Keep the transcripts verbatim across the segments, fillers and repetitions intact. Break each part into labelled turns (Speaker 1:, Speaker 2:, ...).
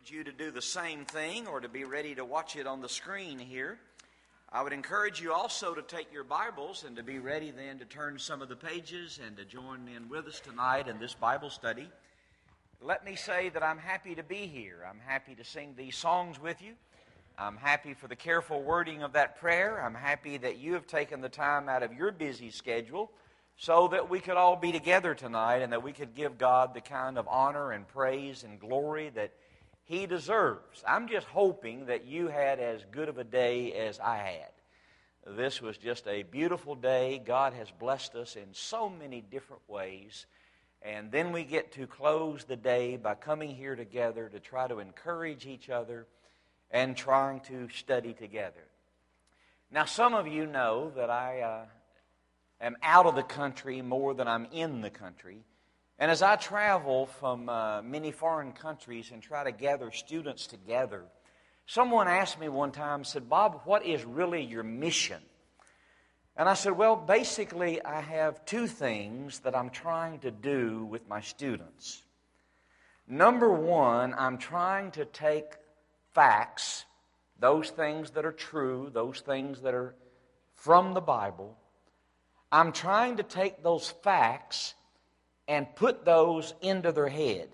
Speaker 1: encourage you to do the same thing or to be ready to watch it on the screen here. I would encourage you also to take your Bibles and to be ready then to turn some of the pages and to join in with us tonight in this Bible study. Let me say that I'm happy to be here. I'm happy to sing these songs with you. I'm happy for the careful wording of that prayer. I'm happy that you have taken the time out of your busy schedule so that we could all be together tonight and that we could give God the kind of honor and praise and glory that He deserves. I'm just hoping that you had as good of a day as I had. This was just a beautiful day. God has blessed us in so many different ways. And then we get to close the day by coming here together to try to encourage each other and trying to study together. Now, some of you know that I uh, am out of the country more than I'm in the country. And as I travel from uh, many foreign countries and try to gather students together, someone asked me one time, said, "Bob, what is really your mission?" And I said, well, basically, I have two things that I'm trying to do with my students. Number one, I'm trying to take facts, those things that are true, those things that are from the Bible. I'm trying to take those facts and put those into their head.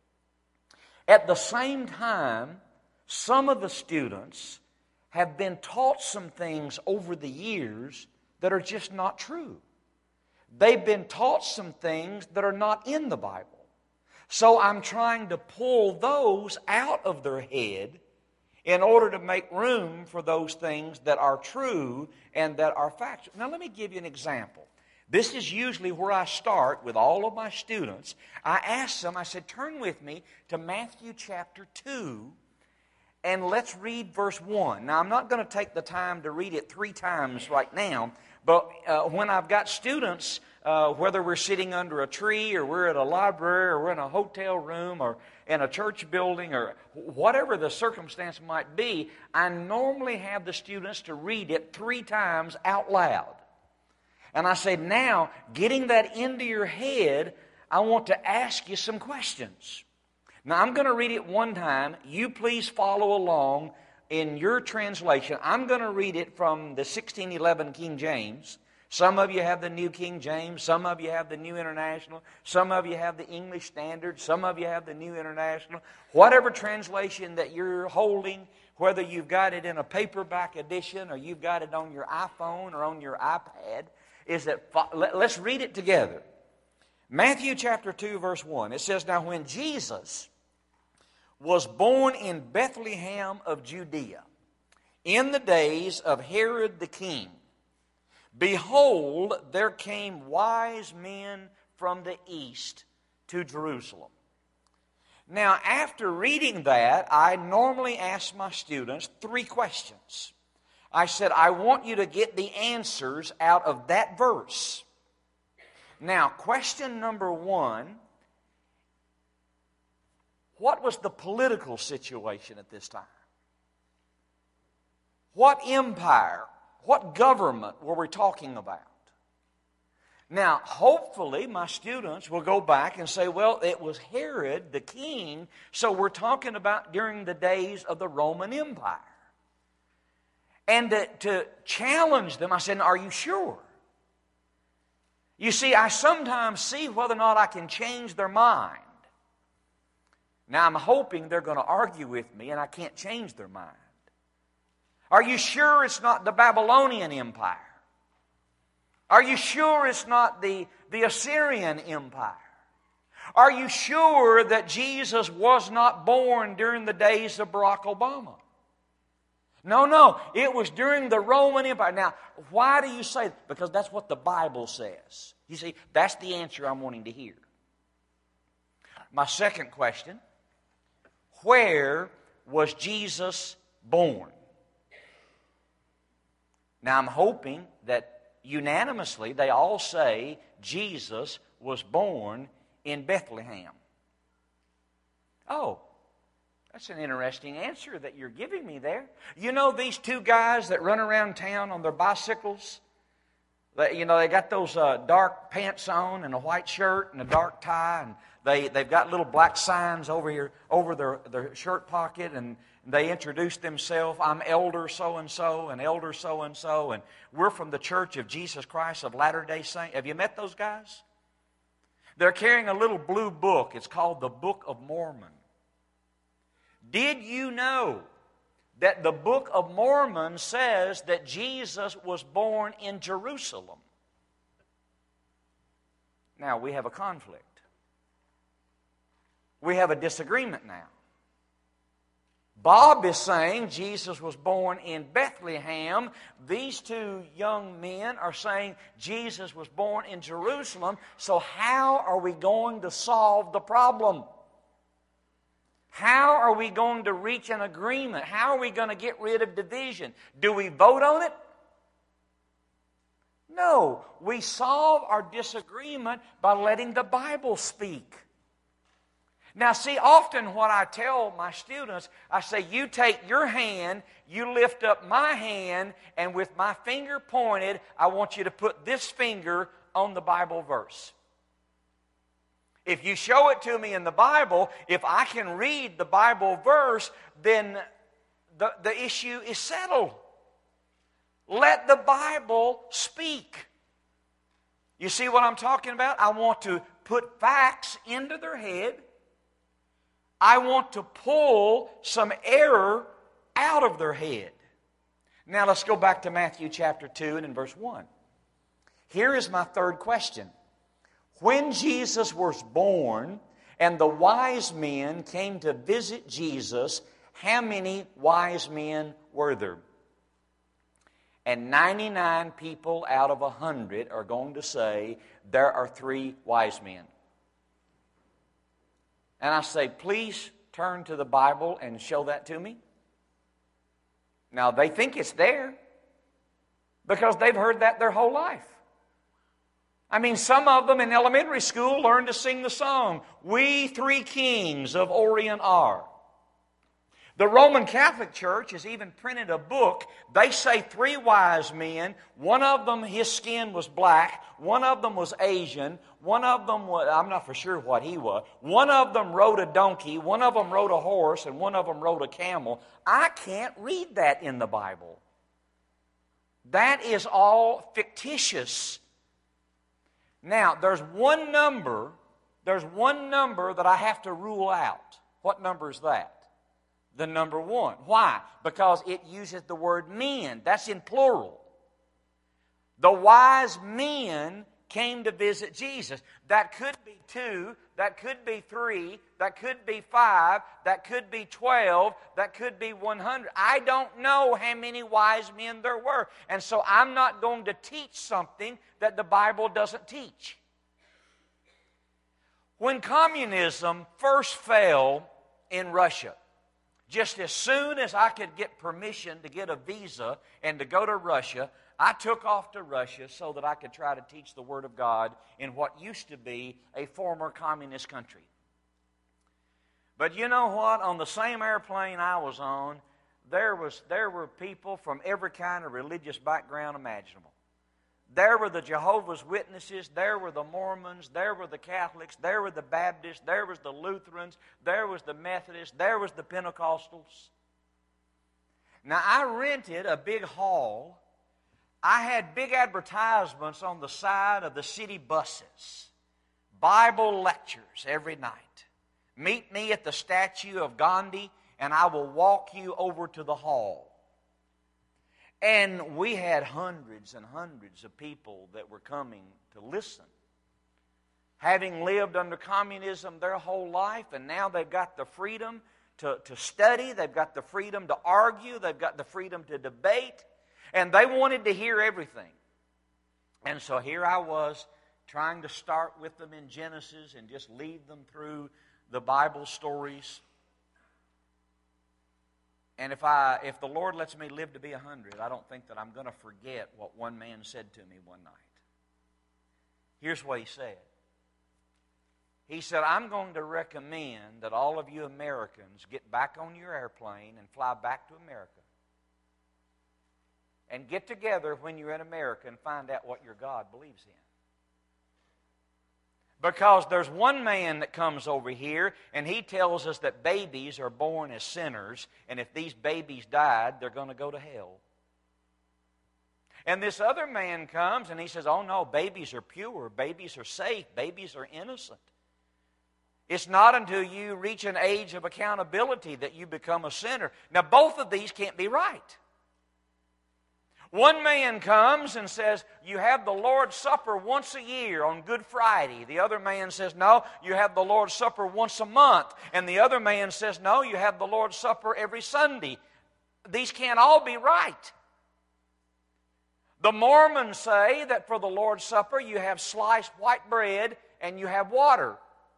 Speaker 1: At the same time, some of the students have been taught some things over the years that are just not true. They've been taught some things that are not in the Bible. So I'm trying to pull those out of their head in order to make room for those things that are true and that are factual. Now, let me give you an example. This is usually where I start with all of my students. I ask them, I said, turn with me to Matthew chapter two, and let's read verse one. Now, I'm not going to take the time to read it three times right now, but uh, when I've got students, uh, whether we're sitting under a tree or we're at a library or we're in a hotel room or in a church building or whatever the circumstance might be, I normally have the students to read it three times out loud. And I say, now, getting that into your head, I want to ask you some questions. Now, I'm going to read it one time. You please follow along in your translation. I'm going to read it from the sixteen eleven King James. Some of you have the New King James. Some of you have the New International. Some of you have the English Standard. Some of you have the New International. Whatever translation that you're holding, whether you've got it in a paperback edition or you've got it on your iPhone or on your iPad, is that let's read it together. Matthew chapter two, verse one. It says, "Now when Jesus was born in Bethlehem of Judea, in the days of Herod the king, behold, there came wise men from the east to Jerusalem." Now, after reading that, I normally ask my students three questions. I said, I want you to get the answers out of that verse. Now, question number one, what was the political situation at this time? What empire, what government were we talking about? Now, hopefully, my students will go back and say, well, it was Herod the king, so we're talking about during the days of the Roman Empire. And to, to challenge them, I said, are you sure? You see, I sometimes see whether or not I can change their mind. Now, I'm hoping they're going to argue with me and I can't change their mind. Are you sure it's not the Babylonian Empire? Are you sure it's not the, the Assyrian Empire? Are you sure that Jesus was not born during the days of Barack Obama? No, no, it was during the Roman Empire. Now, why do you say that? Because that's what the Bible says. You see, that's the answer I'm wanting to hear. My second question, where was Jesus born? Now, I'm hoping that unanimously they all say Jesus was born in Bethlehem. Oh, that's an interesting answer that you're giving me there. You know these two guys that run around town on their bicycles? They, you know, they got those uh, dark pants on and a white shirt and a dark tie, and they, they've got little black signs over here, over their, their shirt pocket, and they introduce themselves. I'm Elder so-and-so and Elder so-and-so, and we're from the Church of Jesus Christ of Latter-day Saints. Have you met those guys? They're carrying a little blue book. It's called the Book of Mormon. Did you know that the Book of Mormon says that Jesus was born in Jerusalem? Now, we have a conflict. We have a disagreement now. Bob is saying Jesus was born in Bethlehem. These two young men are saying Jesus was born in Jerusalem. So how are we going to solve the problem? How are we going to reach an agreement? How are we going to get rid of division? Do we vote on it? No. We solve our disagreement by letting the Bible speak. Now, see, often what I tell my students, I say, you take your hand, you lift up my hand, and with my finger pointed, I want you to put this finger on the Bible verse. If you show it to me in the Bible, if I can read the Bible verse, then the, the issue is settled. Let the Bible speak. You see what I'm talking about? I want to put facts into their head. I want to pull some error out of their head. Now let's go back to Matthew chapter two and in verse one. Here is my third question. When Jesus was born and the wise men came to visit Jesus, how many wise men were there? And ninety-nine people out of one hundred are going to say there are three wise men. And I say, please turn to the Bible and show that to me. Now, they think it's there because they've heard that their whole life. I mean, some of them in elementary school learned to sing the song, "We Three Kings of Orient Are." The Roman Catholic Church has even printed a book. They say three wise men. One of them, his skin was black. One of them was Asian. One of them was, I'm not for sure what he was. One of them rode a donkey. One of them rode a horse. And one of them rode a camel. I can't read that in the Bible. That is all fictitious. Now, there's one number, there's one number that I have to rule out. What number is that? The number one. Why? Because it uses the word men. That's in plural. The wise men came to visit Jesus. That could be two. That could be three. That could be five. That could be twelve. That could be one hundred. I don't know how many wise men there were. And so I'm not going to teach something that the Bible doesn't teach. When communism first fell in Russia, just as soon as I could get permission to get a visa and to go to Russia, I took off to Russia so that I could try to teach the Word of God in what used to be a former communist country. But you know what? On the same airplane I was on, there was there were people from every kind of religious background imaginable. There were the Jehovah's Witnesses, there were the Mormons, there were the Catholics, there were the Baptists, there was the Lutherans, there was the Methodists, there was the Pentecostals. Now, I rented a big hall. I had big advertisements on the side of the city buses. Bible lectures every night. Meet me at the statue of Gandhi, and I will walk you over to the hall. And we had hundreds and hundreds of people that were coming to listen. Having lived under communism their whole life, and now they've got the freedom to, to study, they've got the freedom to argue, they've got the freedom to debate, and they wanted to hear everything. And so here I was trying to start with them in Genesis and just lead them through the Bible stories. And if I, if the Lord lets me live to be a hundred, I don't think that I'm going to forget what one man said to me one night. Here's what he said. He said, I'm going to recommend that all of you Americans get back on your airplane and fly back to America. and get together when you're in America and find out what your God believes in. Because there's one man that comes over here and he tells us that babies are born as sinners, and if these babies died, they're going to go to hell. And this other man comes and he says, oh no, babies are pure, babies are safe, babies are innocent. It's not until you reach an age of accountability that you become a sinner. Now both of these can't be right. One man comes and says, you have the Lord's Supper once a year on Good Friday. The other man says, no, you have the Lord's Supper once a month. And the other man says, no, you have the Lord's Supper every Sunday. These can't all be right. The Mormons say that for the Lord's Supper you have sliced white bread and you have water.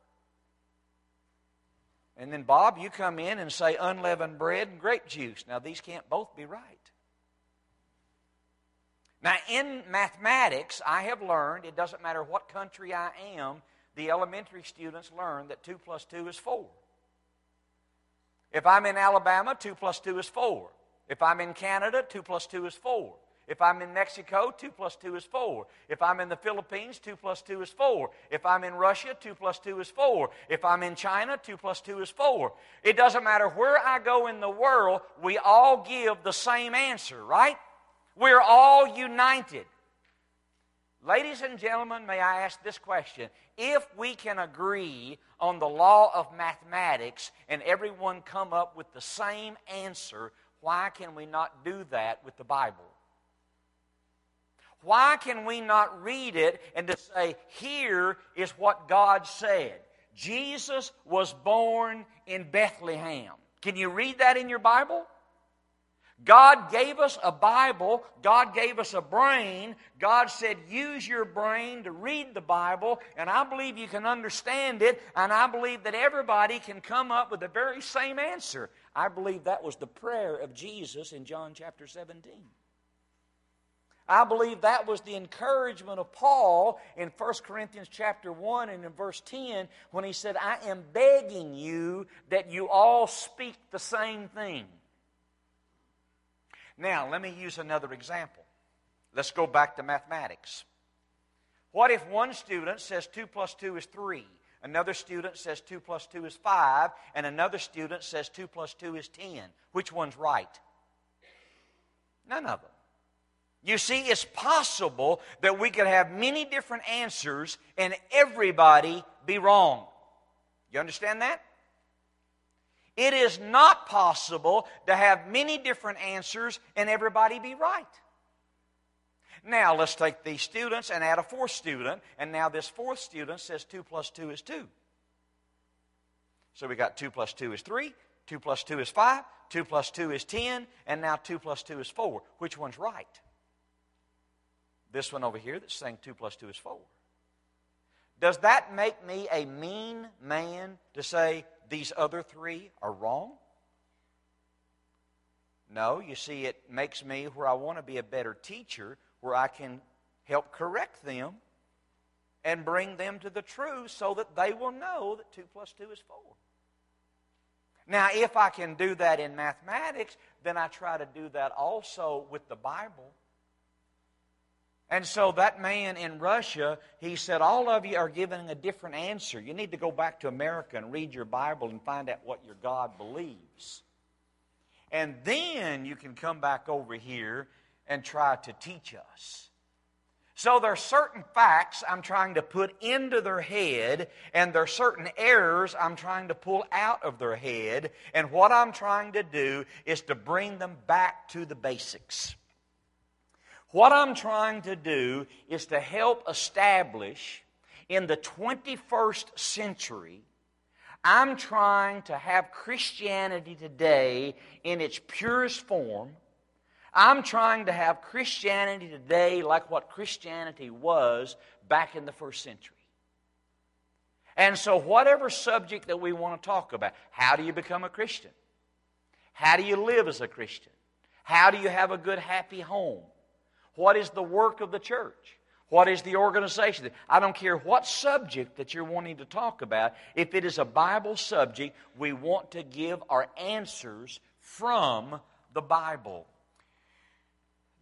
Speaker 1: And then, Bob, you come in and say unleavened bread and grape juice. Now, these can't both be right. Now, in mathematics, I have learned, it doesn't matter what country I am, the elementary students learn that two plus two is four. If I'm in Alabama, two plus two is four. If I'm in Canada, two plus two is four. If I'm in Mexico, two plus two is four. If I'm in the Philippines, two plus two is four. If I'm in Russia, two plus two is four. If I'm in China, two plus two is four. It doesn't matter where I go in the world, we all give the same answer, right? We're all united. Ladies and gentlemen, may I ask this question? If we can agree on the law of mathematics and everyone come up with the same answer, why can we not do that with the Bible? Why can we not read it and to say, here is what God said? Jesus was born in Bethlehem. Can you read that in your Bible? God gave us a Bible. God gave us a brain. God said, use your brain to read the Bible, and I believe you can understand it, and I believe that everybody can come up with the very same answer. I believe that was the prayer of Jesus in John chapter seventeen. I believe that was the encouragement of Paul in First Corinthians chapter one and in verse ten when he said, I am begging you that you all speak the same thing. Now, let me use another example. Let's go back to mathematics. What if one student says two plus two is three, another student says two plus two is five, and another student says two plus two is ten? Which one's right? None of them. You see, it's possible that we could have many different answers and everybody be wrong. You understand that? It is not possible to have many different answers and everybody be right. Now, let's take these students and add a fourth student, and now this fourth student says two plus two is two. So we got two plus two is three, two plus two is five, two plus two is ten, and now two plus two is four. Which one's right? This one over here that's saying two plus two is four. Does that make me a mean man to say these other three are wrong? No, you see, it makes me where I want to be a better teacher, where I can help correct them and bring them to the truth so that they will know that two plus two is four. Now, if I can do that in mathematics, then I try to do that also with the Bible. And so that man in Russia, he said, all of you are giving a different answer. You need to go back to America and read your Bible and find out what your God believes. And then you can come back over here and try to teach us. So there are certain facts I'm trying to put into their head, and there are certain errors I'm trying to pull out of their head. And what I'm trying to do is to bring them back to the basics. What I'm trying to do is to help establish in the twenty-first century, I'm trying to have Christianity today in its purest form. I'm trying to have Christianity today like what Christianity was back in the first century. And so whatever subject that we want to talk about, how do you become a Christian? How do you live as a Christian? How do you have a good, happy home? What is the work of the church? What is the organization? I don't care what subject that you're wanting to talk about. If it is a Bible subject, we want to give our answers from the Bible.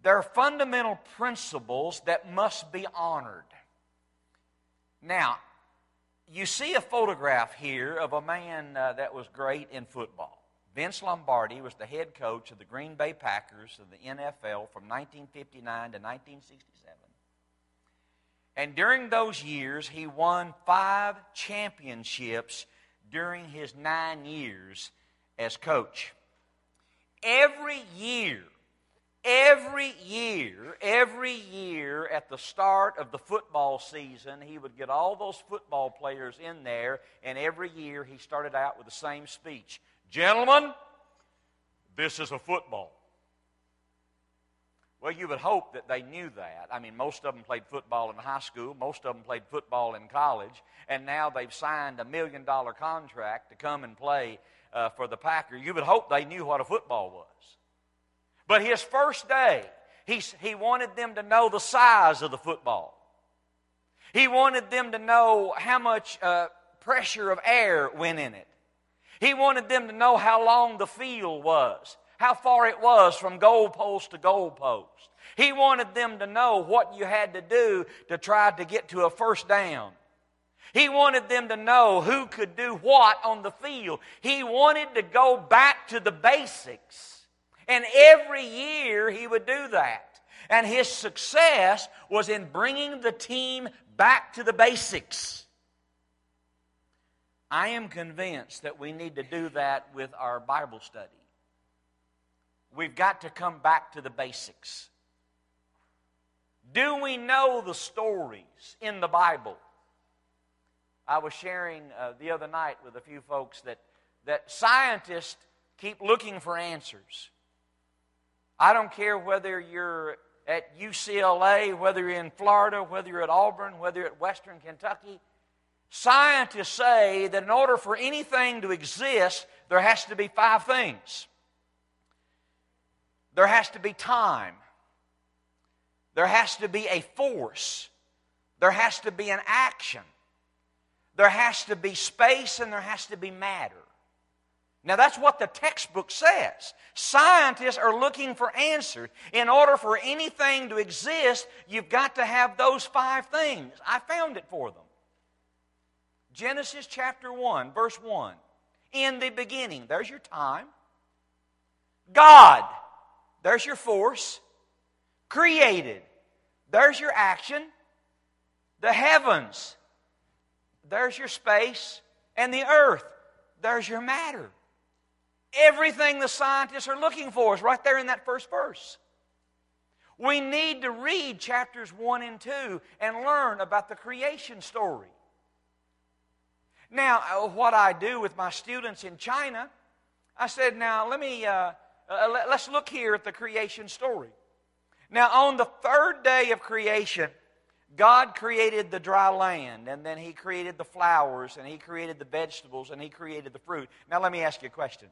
Speaker 1: There are fundamental principles that must be honored. Now, you see a photograph here of a man uh, that was great in football. Vince Lombardi was the head coach of the Green Bay Packers of the N F L from nineteen fifty-nine to nineteen sixty-seven. And during those years, he won five championships during his nine years as coach. Every year, every year, every year at the start of the football season, he would get all those football players in there, and every year he started out with the same speech. Gentlemen, this is a football. Well, you would hope that they knew that. I mean, most of them played football in high school. Most of them played football in college. And now they've signed a million dollar contract to come and play uh, for the Packers. You would hope they knew what a football was. But his first day, he, he wanted them to know the size of the football. He wanted them to know how much uh, pressure of air went in it. He wanted them to know how long the field was, how far it was from goalpost to goalpost. He wanted them to know what you had to do to try to get to a first down. He wanted them to know who could do what on the field. He wanted to go back to the basics. And every year he would do that. And his success was in bringing the team back to the basics. I am convinced that we need to do that with our Bible study. We've got to come back to the basics. Do we know the stories in the Bible? I was sharing uh, the other night with a few folks that, that scientists keep looking for answers. I don't care whether you're at U C L A, whether you're in Florida, whether you're at Auburn, whether you're at Western Kentucky. Scientists say that in order for anything to exist, there has to be five things. There has to be time. There has to be a force. There has to be an action. There has to be space, and there has to be matter. Now that's what the textbook says. Scientists are looking for answers. In order for anything to exist, you've got to have those five things. I found it for them. Genesis chapter one, verse one. In the beginning, there's your time. God, there's your force. Created, there's your action. The heavens, there's your space. And the earth, there's your matter. Everything the scientists are looking for is right there in that first verse. We need to read chapters one and two and learn about the creation story. Now, what I do with my students in China, I said, now let me, uh, uh, let, let's look here at the creation story. Now, on the third day of creation, God created the dry land, and then He created the flowers, and He created the vegetables, and He created the fruit. Now, let me ask you a question.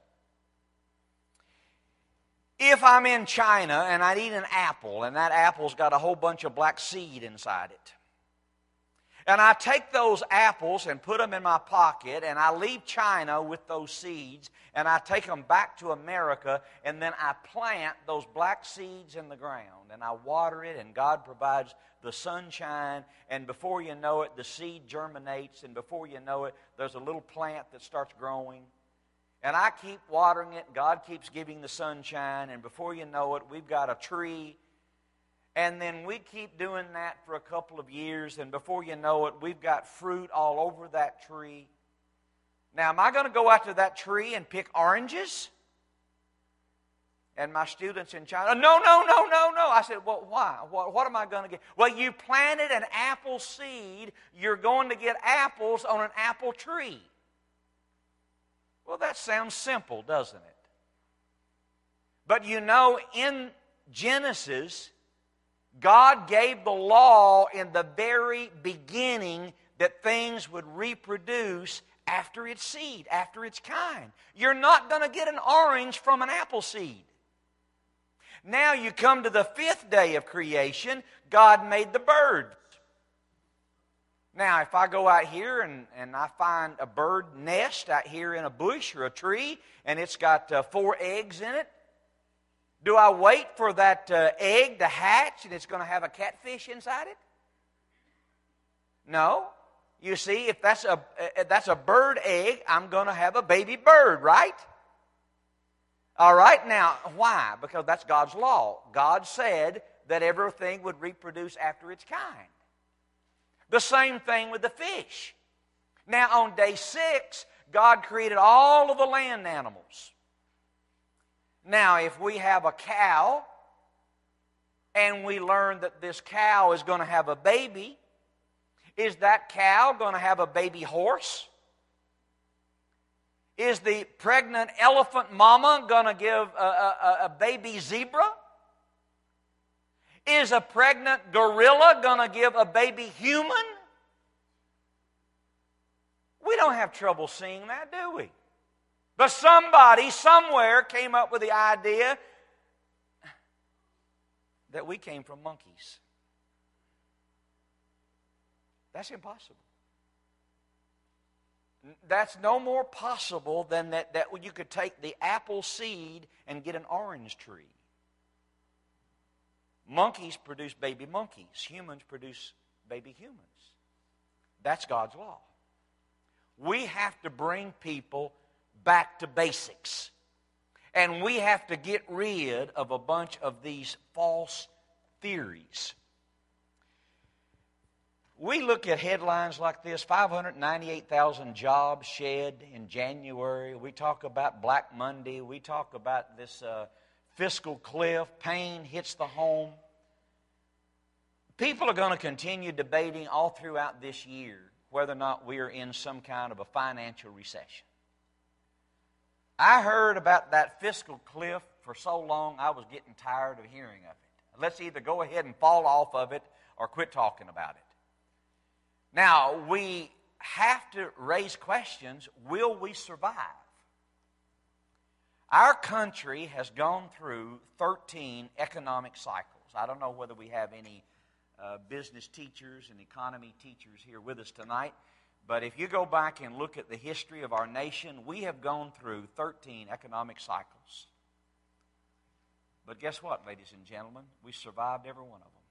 Speaker 1: If I'm in China and I eat an apple, and that apple's got a whole bunch of black seed inside it, and I take those apples and put them in my pocket, and I leave China with those seeds, and I take them back to America, and then I plant those black seeds in the ground, and I water it, and God provides the sunshine, and before you know it, the seed germinates, and before you know it, there's a little plant that starts growing. And I keep watering it, God keeps giving the sunshine, and before you know it, we've got a tree. And then we keep doing that for a couple of years, and before you know it, we've got fruit all over that tree. Now, am I going to go out to that tree and pick oranges? And my students in China, no, no, no, no, no. I said, well, why? What, what am I going to get? Well, you planted an apple seed. You're going to get apples on an apple tree. Well, that sounds simple, doesn't it? But you know, in Genesis, God gave the law in the very beginning that things would reproduce after its seed, after its kind. You're not going to get an orange from an apple seed. Now you come to the fifth day of creation, God made the birds. Now, if I go out here and, and I find a bird nest out here in a bush or a tree, and it's got uh, four eggs in it, Do I wait for that uh, egg to hatch and it's going to have a catfish inside it? No. You see, if that's a, if that's a bird egg, I'm going to have a baby bird, right? All right, now, why? Because that's God's law. God said that everything would reproduce after its kind. The same thing with the fish. Now, on day six, God created all of the land animals. Now, if we have a cow, and we learn that this cow is going to have a baby, is that cow going to have a baby horse? Is the pregnant elephant mama going to give a, a, a baby zebra? Is a pregnant gorilla going to give a baby human? We don't have trouble seeing that, do we? But somebody somewhere came up with the idea that we came from monkeys. That's impossible. That's no more possible than that, that you could take the apple seed and get an orange tree. Monkeys produce baby monkeys. Humans produce baby humans. That's God's law. We have to bring people back to basics. And we have to get rid of a bunch of these false theories. We look at headlines like this, five hundred ninety-eight thousand jobs shed in January. We talk about Black Monday. We talk about this uh, fiscal cliff. Pain hits the home. People are going to continue debating all throughout this year whether or not we are in some kind of a financial recession. I heard about that fiscal cliff for so long I was getting tired of hearing of it. Let's either go ahead and fall off of it or quit talking about it. Now, we have to raise questions. Will we survive? Our country has gone through thirteen economic cycles. I don't know whether we have any uh, business teachers and economy teachers here with us tonight, but if you go back and look at the history of our nation, we have gone through thirteen economic cycles. But guess what, ladies and gentlemen? We survived every one of them.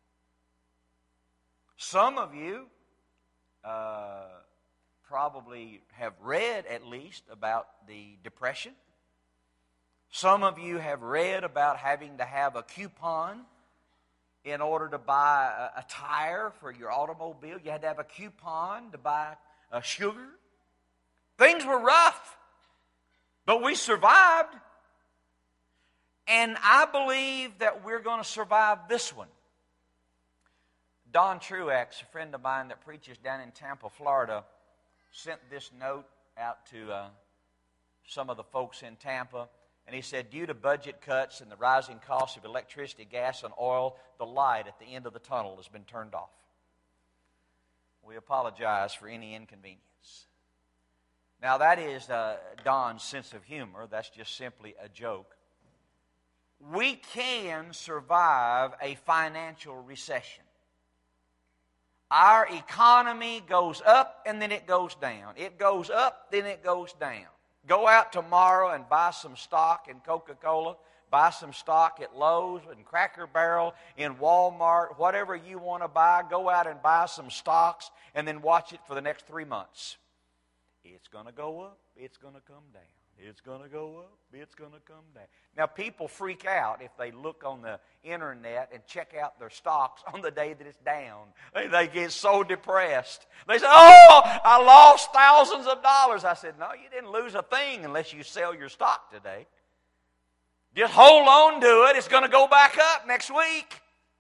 Speaker 1: Some of you Uh, probably have read at least about the Depression. Some of you have read about having to have a coupon in order to buy a, a tire for your automobile. You had to have a coupon to buy uh, sugar. Things were rough, but we survived. And I believe that we're going to survive this one. Don Truex, a friend of mine that preaches down in Tampa, Florida, sent this note out to uh, some of the folks in Tampa. And he said, due to budget cuts and the rising cost of electricity, gas, and oil, the light at the end of the tunnel has been turned off. We apologize for any inconvenience. Now, that is uh, Don's sense of humor. That's just simply a joke. We can survive a financial recession. Our economy goes up and then it goes down. It goes up, then it goes down. Go out tomorrow and buy some stock in Coca-Cola, buy some stock at Lowe's and Cracker Barrel, in Walmart, whatever you want to buy. Go out and buy some stocks and then watch it for the next three months. It's going to go up, it's going to come down. It's going to go up, it's going to come down. Now, people freak out if they look on the internet and check out their stocks on the day that it's down. They, they get so depressed. They say, oh, I lost thousands of dollars. I said, no, you didn't lose a thing unless you sell your stock today. Just hold on to it. It's going to go back up next week.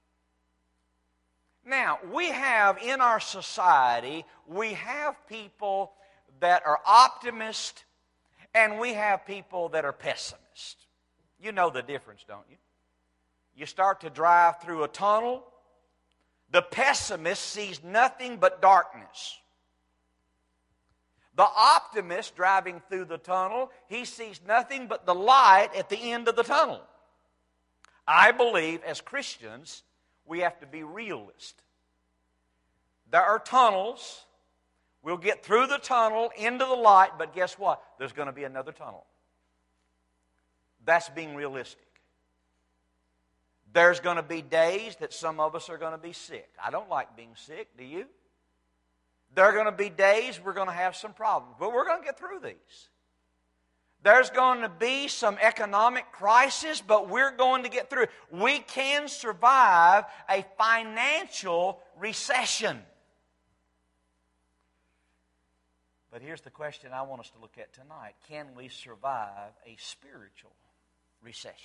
Speaker 1: Now, we have in our society, we have people that are optimists, and we have people that are pessimists. You know the difference, don't you? You start to drive through a tunnel. The pessimist sees nothing but darkness. The optimist driving through the tunnel, he sees nothing but the light at the end of the tunnel. I believe as Christians, we have to be realists. There are tunnels. We'll get through the tunnel, into the light, but guess what? There's going to be another tunnel. That's being realistic. There's going to be days that some of us are going to be sick. I don't like being sick, do you? There are going to be days we're going to have some problems, but we're going to get through these. There's going to be some economic crisis, but we're going to get through it. We can survive a financial recession. But here's the question I want us to look at tonight. Can we survive a spiritual recession?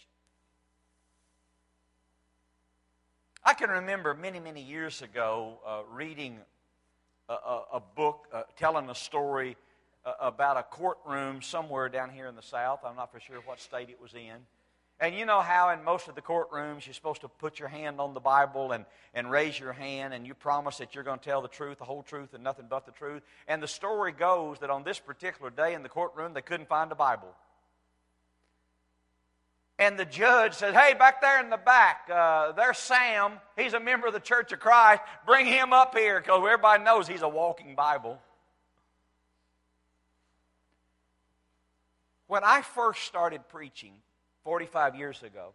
Speaker 1: I can remember many, many years ago uh, reading a, a, a book uh, telling a story uh, about a courtroom somewhere down here in the South. I'm not for sure what state it was in. And you know how in most of the courtrooms you're supposed to put your hand on the Bible and, and raise your hand and you promise that you're going to tell the truth, the whole truth, and nothing but the truth. And the story goes that on this particular day in the courtroom they couldn't find a Bible. And the judge says, hey, back there in the back, uh, there's Sam. He's a member of the Church of Christ. Bring him up here because everybody knows he's a walking Bible. When I first started preaching forty-five years ago,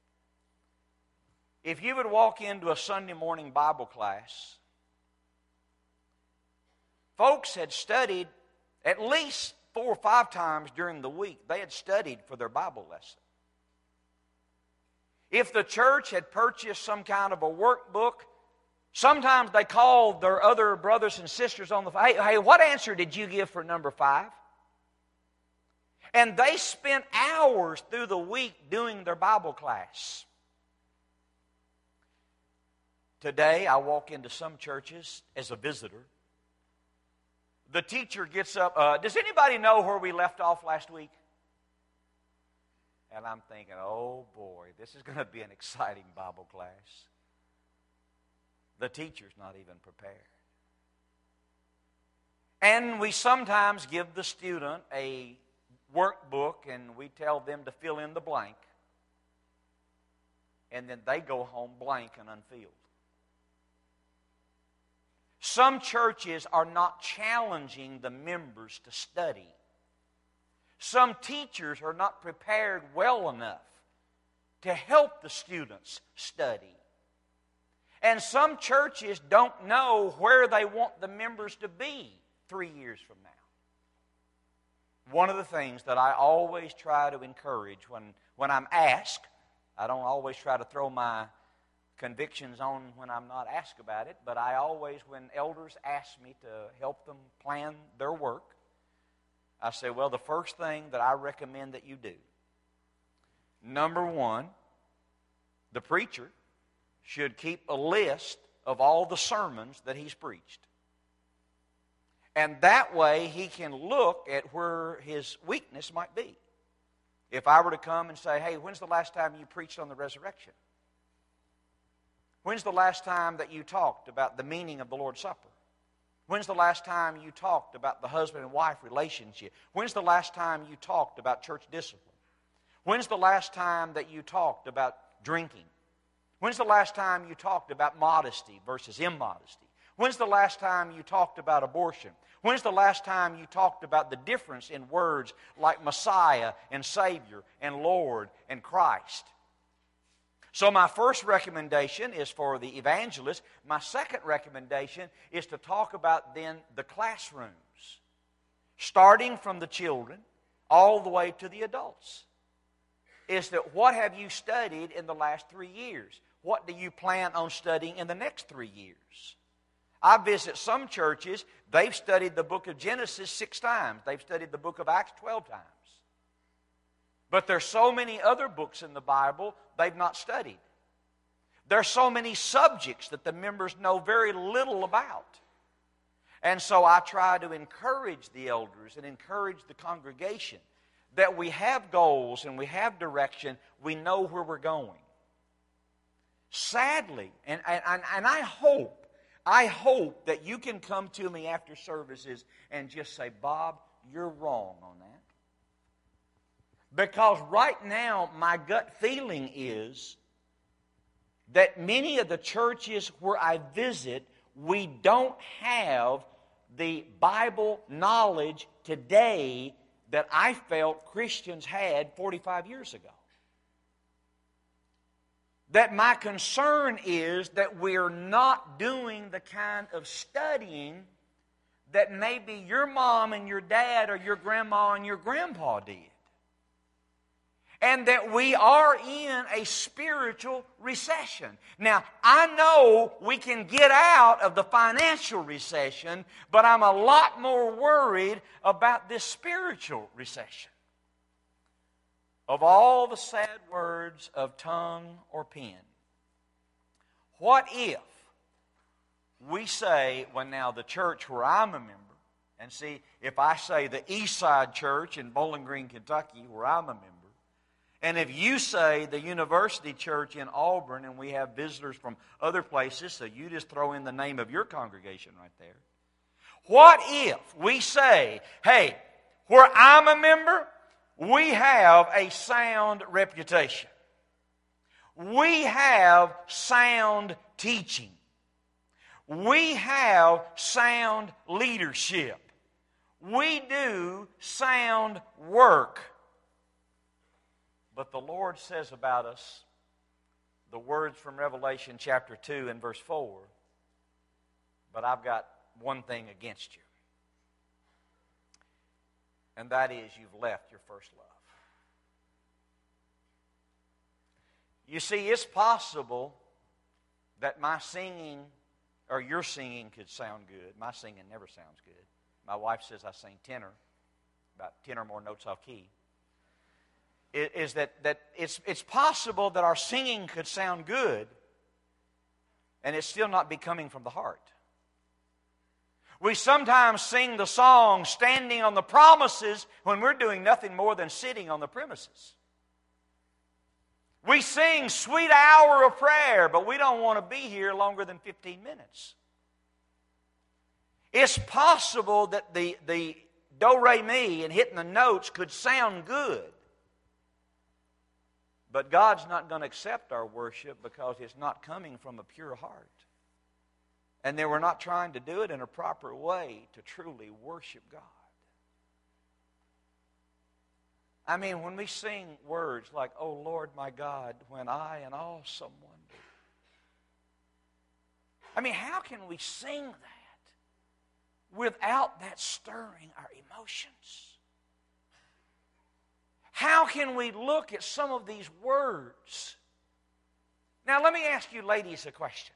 Speaker 1: if you would walk into a Sunday morning Bible class, folks had studied at least four or five times during the week. They had studied for their Bible lesson. If the church had purchased some kind of a workbook, sometimes they called their other brothers and sisters on the phone. Hey, hey, what answer did you give for number five? And they spent hours through the week doing their Bible class. Today, I walk into some churches as a visitor. The teacher gets up. Uh, does anybody know where we left off last week? And I'm thinking, oh boy, this is going to be an exciting Bible class. The teacher's not even prepared. And we sometimes give the student a workbook and we tell them to fill in the blank. And then they go home blank and unfilled. Some churches are not challenging the members to study. Some teachers are not prepared well enough to help the students study. And some churches don't know where they want the members to be three years from now. One of the things that I always try to encourage when, when I'm asked, I don't always try to throw my convictions on when I'm not asked about it, but I always, when elders ask me to help them plan their work, I say, well, the first thing that I recommend that you do, number one, the preacher should keep a list of all the sermons that he's preached. And that way he can look at where his weakness might be. If I were to come and say, hey, when's the last time you preached on the resurrection? When's the last time that you talked about the meaning of the Lord's Supper? When's the last time you talked about the husband and wife relationship? When's the last time you talked about church discipline? When's the last time that you talked about drinking? When's the last time you talked about modesty versus immodesty? When's the last time you talked about abortion? When's the last time you talked about the difference in words like Messiah and Savior and Lord and Christ? So my first recommendation is for the evangelist. My second recommendation is to talk about then the classrooms, starting from the children all the way to the adults. Is that what have you studied in the last three years? What do you plan on studying in the next three years? I visit some churches, they've studied the book of Genesis six times. They've studied the book of Acts twelve times. But there's so many other books in the Bible they've not studied. There's so many subjects that the members know very little about. And so I try to encourage the elders and encourage the congregation that we have goals and we have direction, we know where we're going. Sadly, and, and, and I hope, I hope that you can come to me after services and just say, Bob, you're wrong on that. Because right now, my gut feeling is that many of the churches where I visit, we don't have the Bible knowledge today that I felt Christians had forty-five years ago. that my concern is that we're not doing the kind of studying that maybe your mom and your dad or your grandma and your grandpa did. And that we are in a spiritual recession. Now, I know we can get out of the financial recession, but I'm a lot more worried about this spiritual recession. Of all the sad words of tongue or pen, what if we say, well, now the church where I'm a member, and see, if I say the East Side Church in Bowling Green, Kentucky, where I'm a member, and if you say the University Church in Auburn, and we have visitors from other places, so you just throw in the name of your congregation right there. What if we say, hey, where I'm a member, we have a sound reputation. We have sound teaching. We have sound leadership. We do sound work. But the Lord says about us, the words from Revelation chapter two and verse four, but I've got one thing against you. And that is, you've left your first love. You see, it's possible that my singing, or your singing, could sound good. My singing never sounds good. My wife says I sing tenor, about ten or more notes off key. Is that, that it's, it's possible that our singing could sound good and it still not be coming from the heart. We sometimes sing the song standing on the promises when we're doing nothing more than sitting on the premises. We sing sweet hour of prayer, but we don't want to be here longer than fifteen minutes. It's possible that the, the do, re, mi and hitting the notes could sound good. But God's not going to accept our worship because it's not coming from a pure heart. And then we're not trying to do it in a proper way to truly worship God. I mean, when we sing words like, "Oh Lord my God, when I and awesome wonder." I mean, how can we sing that without that stirring our emotions? How can we look at some of these words? Now, let me ask you ladies a question.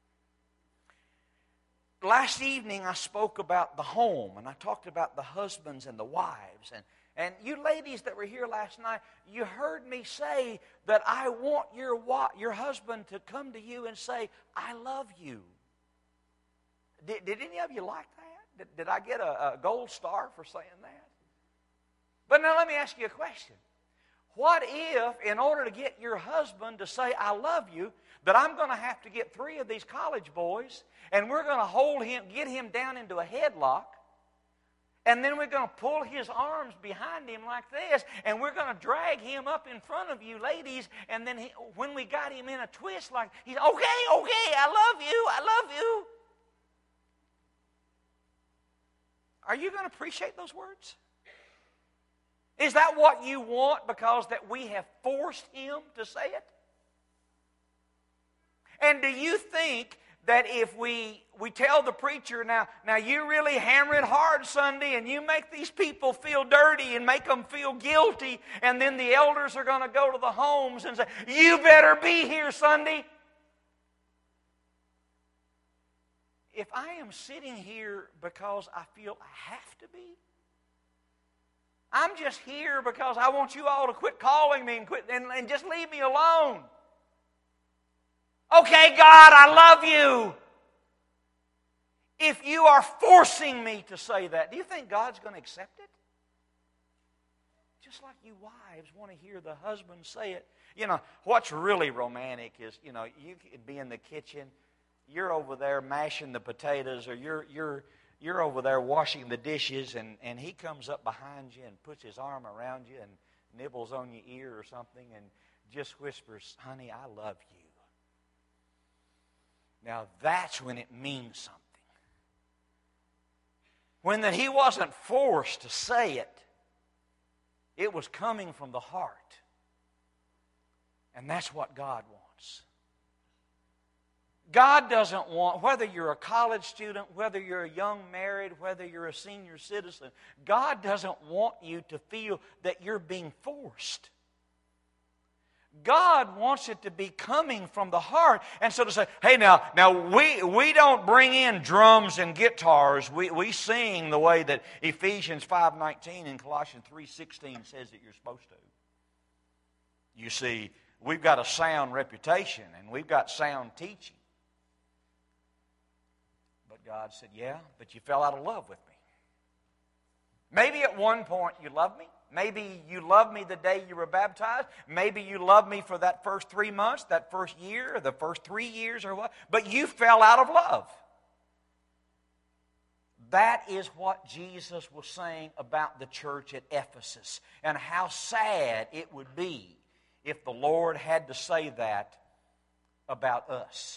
Speaker 1: Last evening I spoke about the home, and I talked about the husbands and the wives. And, and you ladies that were here last night, you heard me say that I want your, your husband to come to you and say, "I love you." Did, did any of you like that? Did, did I get a, a gold star for saying that? But now let me ask you a question. What if, in order to get your husband to say, "I love you," that I'm going to have to get three of these college boys, and we're going to hold him, get him down into a headlock, and then we're going to pull his arms behind him like this, and we're going to drag him up in front of you ladies, and then he, when we got him in a twist, like, he's, "Okay, okay, I love you, I love you." Are you going to appreciate those words? Is that what you want because that we have forced him to say it? And do you think that if we we tell the preacher, now, now you really hammer it hard Sunday and you make these people feel dirty and make them feel guilty, and then the elders are going to go to the homes and say, "You better be here Sunday"? If I am sitting here because I feel I have to be, I'm just here because I want you all to quit calling me and quit and, and just leave me alone. "Okay, God, I love you." If you are forcing me to say that, do you think God's going to accept it? Just like you wives want to hear the husband say it. You know, what's really romantic is, you know, you could be in the kitchen, you're over there mashing the potatoes, or you're you're You're over there washing the dishes, and, and he comes up behind you and puts his arm around you and nibbles on your ear or something and just whispers, "Honey, I love you." Now that's when it means something. When that he wasn't forced to say it, it was coming from the heart. And that's what God wants. wants. God doesn't want, whether you're a college student, whether you're a young married, whether you're a senior citizen, God doesn't want you to feel that you're being forced. God wants it to be coming from the heart. And so to say, hey, now, now we, we don't bring in drums and guitars. We, we sing the way that Ephesians five nineteen and Colossians three sixteen says that you're supposed to. You see, we've got a sound reputation and we've got sound teaching. But God said, yeah, but you fell out of love with me. Maybe at one point you loved me. Maybe you loved me the day you were baptized. Maybe you loved me for that first three months, that first year, or the first three years or what. But you fell out of love. That is what Jesus was saying about the church at Ephesus. And how sad it would be if the Lord had to say that about us.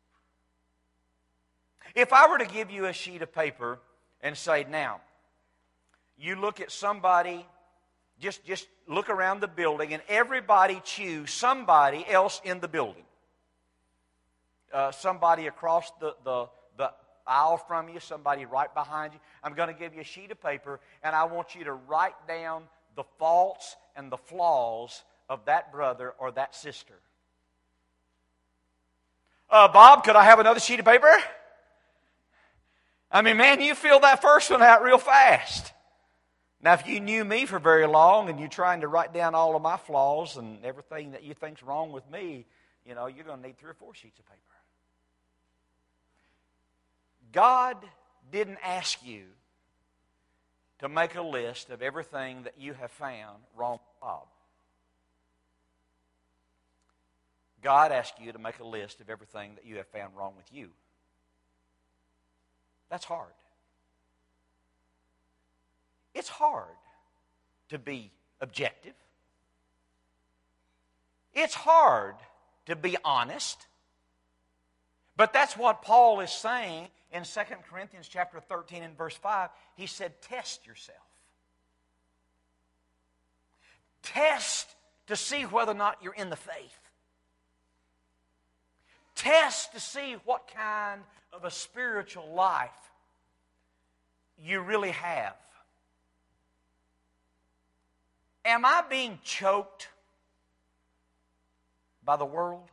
Speaker 1: If I were to give you a sheet of paper and say, now, you look at somebody, just, just look around the building, and everybody choose somebody else in the building. Uh, somebody across the, the, the aisle from you, somebody right behind you. I'm going to give you a sheet of paper, and I want you to write down the faults and the flaws of that brother or that sister. Uh, Bob, could I have another sheet of paper? I mean, man, you fill that first one out real fast. Now, if you knew me for very long and you're trying to write down all of my flaws and everything that you think's wrong with me, you know, you're going to need three or four sheets of paper. God didn't ask you to make a list of everything that you have found wrong with Bob. God asked you to make a list of everything that you have found wrong with you. That's hard. It's hard to be objective. It's hard to be honest. But that's what Paul is saying in Second Corinthians chapter thirteen and verse five. He said, test yourself. Test to see whether or not you're in the faith. Test to see what kind of a spiritual life you really have. Am I being choked by the world?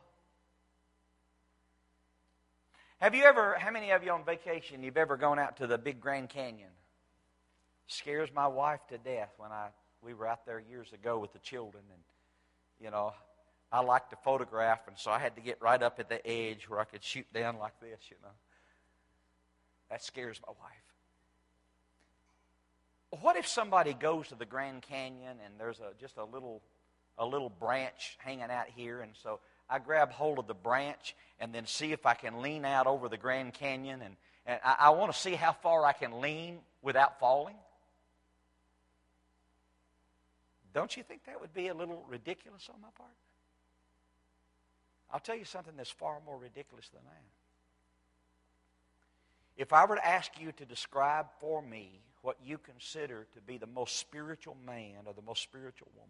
Speaker 1: Have you ever, how many of you on vacation, you've ever gone out to the big Grand Canyon? Scares my wife to death when I we were out there years ago with the children, and you know, I like to photograph, and so I had to get right up at the edge where I could shoot down like this, you know. That scares my wife. What if somebody goes to the Grand Canyon and there's a, just a little, a little branch hanging out here, and so I grab hold of the branch and then see if I can lean out over the Grand Canyon, and, and I, I want to see how far I can lean without falling? Don't you think that would be a little ridiculous on my part? I'll tell you something that's far more ridiculous than that. If I were to ask you to describe for me what you consider to be the most spiritual man or the most spiritual woman,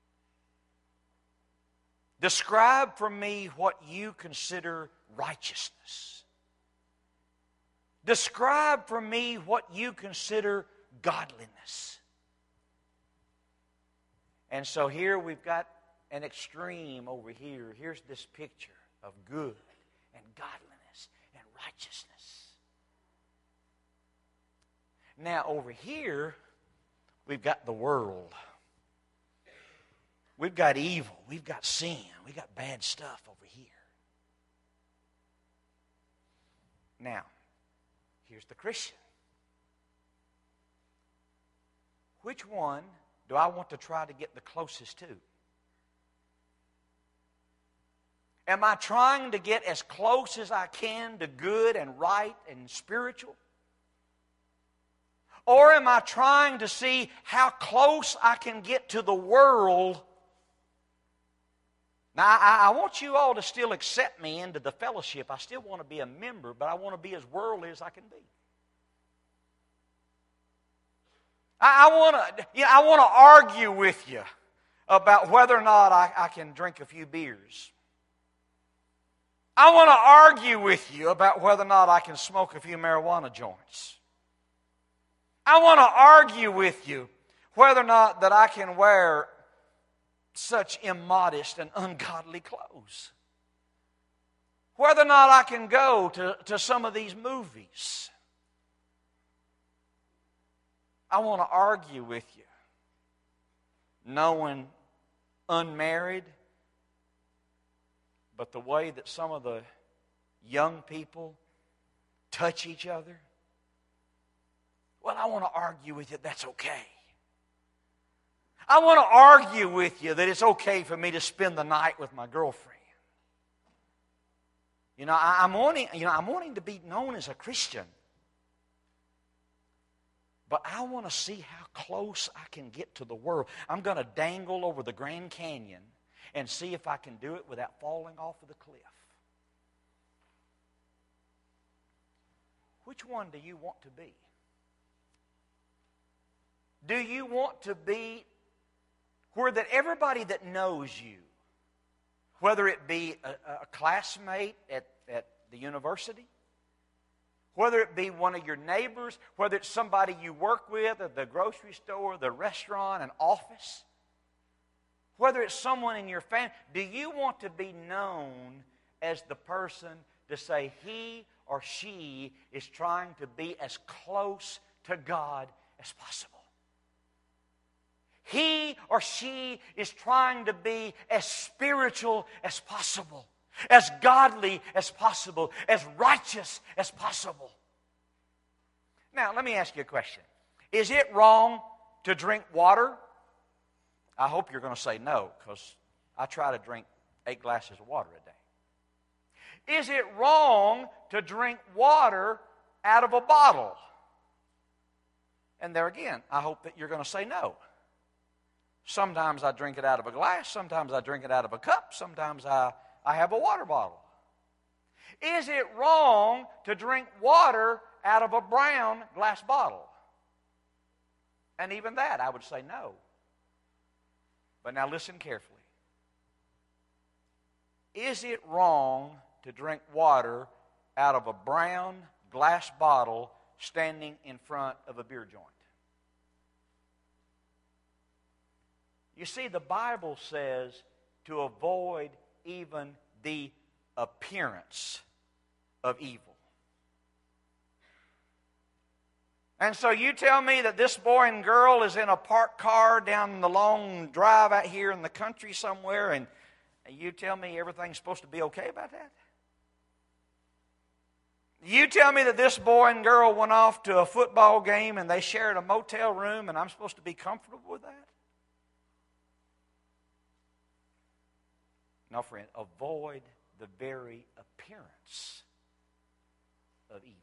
Speaker 1: describe for me what you consider righteousness. Describe for me what you consider godliness. And so here we've got an extreme over here. Here's this picture of good and godliness and righteousness. Now over here, we've got the world. We've got evil. We've got sin. We've got bad stuff over here. Now, here's the Christian. Which one do I want to try to get the closest to? Am I trying to get as close as I can to good and right and spiritual? Or am I trying to see how close I can get to the world? Now, I, I want you all to still accept me into the fellowship. I still want to be a member, but I want to be as worldly as I can be. I, I want to, you know, I want to argue with you about whether or not I, I can drink a few beers. I want to argue with you about whether or not I can smoke a few marijuana joints. I want to argue with you whether or not that I can wear such immodest and ungodly clothes. Whether or not I can go to, to some of these movies. I want to argue with you, knowing unmarried, but the way that some of the young people touch each other, well, I want to argue with you that's okay. I want to argue with you that it's okay for me to spend the night with my girlfriend. You know, I, I'm wanting, you know, I'm wanting to be known as a Christian. But I want to see how close I can get to the world. I'm going to dangle over the Grand Canyon and see if I can do it without falling off of the cliff. Which one do you want to be? Do you want to be where that everybody that knows you, whether it be a, a classmate at, at the university, whether it be one of your neighbors, whether it's somebody you work with at the grocery store, the restaurant, an office, whether it's someone in your family, do you want to be known as the person to say he or she is trying to be as close to God as possible? He or she is trying to be as spiritual as possible, as godly as possible, as righteous as possible. Now, let me ask you a question. Is it wrong to drink water? I hope you're going to say no, because I try to drink eight glasses of water a day. Is it wrong to drink water out of a bottle? And there again, I hope that you're going to say no. Sometimes I drink it out of a glass. Sometimes I drink it out of a cup. Sometimes I, I have a water bottle. Is it wrong to drink water out of a brown glass bottle? And even that, I would say no. But now listen carefully. Is it wrong to drink water out of a brown glass bottle standing in front of a beer joint? You see, the Bible says to avoid even the appearance of evil. And so you tell me that this boy and girl is in a parked car down the long drive out here in the country somewhere, and you tell me everything's supposed to be okay about that? You tell me that this boy and girl went off to a football game and they shared a motel room, and I'm supposed to be comfortable with that? No, friend, avoid the very appearance of evil.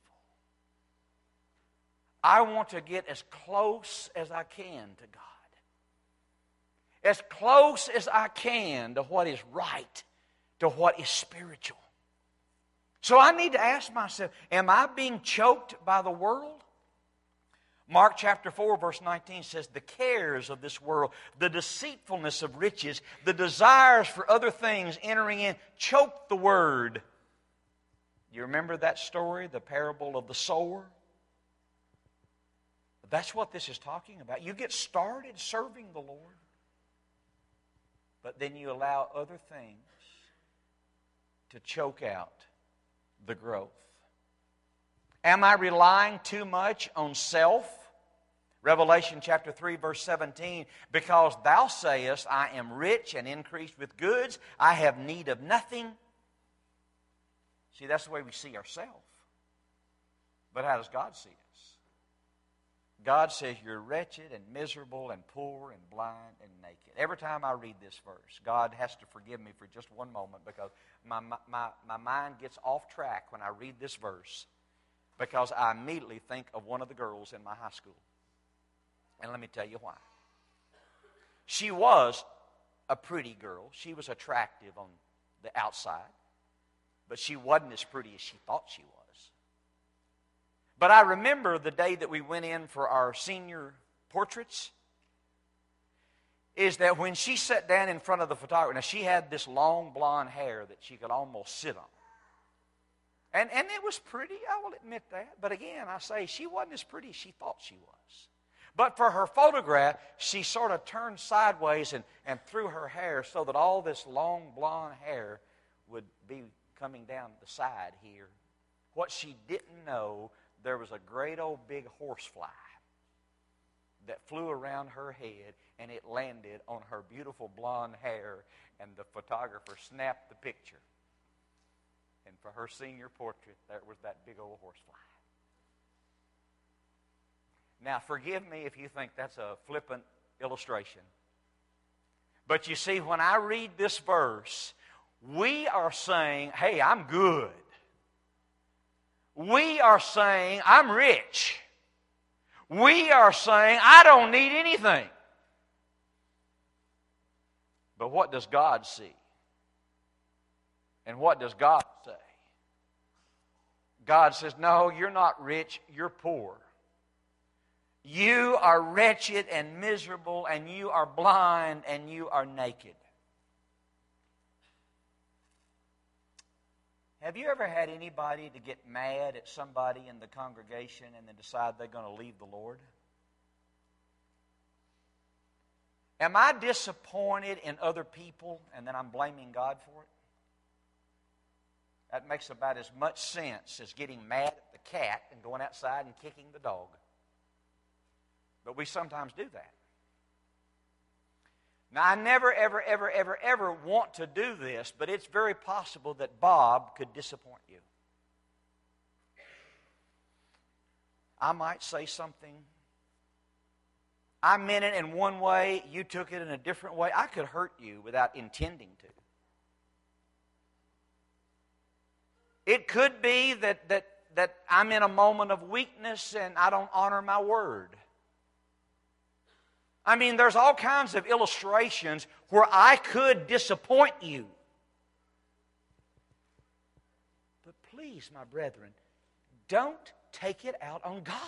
Speaker 1: I want to get as close as I can to God. As close as I can to what is right, to what is spiritual. So I need to ask myself, am I being choked by the world? Mark chapter four verse nineteen says, the cares of this world, the deceitfulness of riches, the desires for other things entering in, choke the word. You remember that story, the parable of the sower? That's what this is talking about. You get started serving the Lord, but then you allow other things to choke out the growth. Am I relying too much on self? Revelation chapter three verse seventeen, because thou sayest, I am rich and increased with goods, I have need of nothing. See, that's the way we see ourselves. But how does God see us? God says you're wretched and miserable and poor and blind and naked. Every time I read this verse, God has to forgive me for just one moment, because my, my, my mind gets off track when I read this verse, because I immediately think of one of the girls in my high school. And let me tell you why. She was a pretty girl. She was attractive on the outside, but she wasn't as pretty as she thought she was. But I remember the day that we went in for our senior portraits, is that when she sat down in front of the photographer, now she had this long blonde hair that she could almost sit on. And, and it was pretty, I will admit that. But again, I say, she wasn't as pretty as she thought she was. But for her photograph, she sort of turned sideways and, and threw her hair so that all this long blonde hair would be coming down the side here. What she didn't know, there was a great old big horsefly that flew around her head, and it landed on her beautiful blonde hair, and the photographer snapped the picture. And for her senior portrait, there was that big old horsefly. Now, forgive me if you think that's a flippant illustration. But you see, when I read this verse, we are saying, hey, I'm good. We are saying, I'm rich. We are saying, I don't need anything. But what does God see? And what does God say? God says, no, you're not rich, you're poor. You are wretched and miserable, and you are blind, and you are naked. Have you ever had anybody to get mad at somebody in the congregation and then decide they're going to leave the Lord? Am I disappointed in other people and then I'm blaming God for it? That makes about as much sense as getting mad at the cat and going outside and kicking the dog. But we sometimes do that. Now, I never, ever, ever, ever, ever want to do this, but it's very possible that Bob could disappoint you. I might say something. I meant it in one way, you took it in a different way. I could hurt you without intending to. It could be that, that, that I'm in a moment of weakness and I don't honor my word. I mean, there's all kinds of illustrations where I could disappoint you. But please, my brethren, don't take it out on God.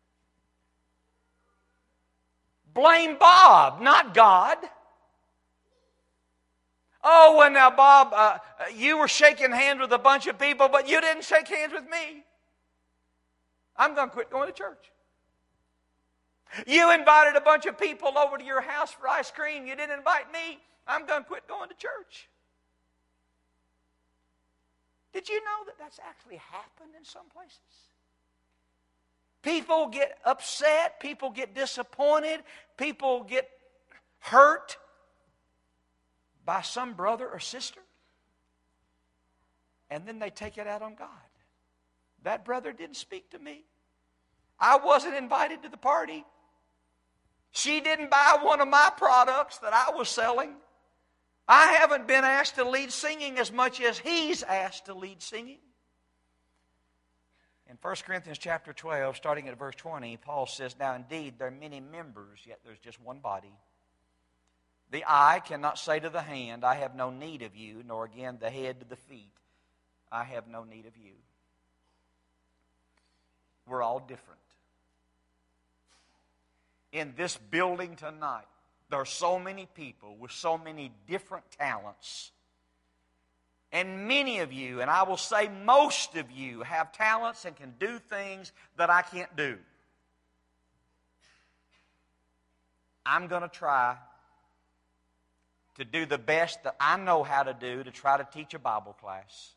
Speaker 1: Blame Bob, not God. Oh, well now, Bob, uh, you were shaking hands with a bunch of people, but you didn't shake hands with me. I'm going to quit going to church. You invited a bunch of people over to your house for ice cream. You didn't invite me. I'm going to quit going to church. Did you know that that's actually happened in some places? People get upset. People get disappointed. People get hurt by some brother or sister. And then they take it out on God. That brother didn't speak to me. I wasn't invited to the party. She didn't buy one of my products that I was selling. I haven't been asked to lead singing as much as he's asked to lead singing. In First Corinthians chapter twelve, starting at verse twenty, Paul says, now indeed there are many members, yet there's just one body. The eye cannot say to the hand, I have no need of you, nor again the head to the feet, I have no need of you. We're all different. In this building tonight, there are so many people with so many different talents. And many of you, and I will say most of you, have talents and can do things that I can't do. I'm going to try to do the best that I know how to do to try to teach a Bible class.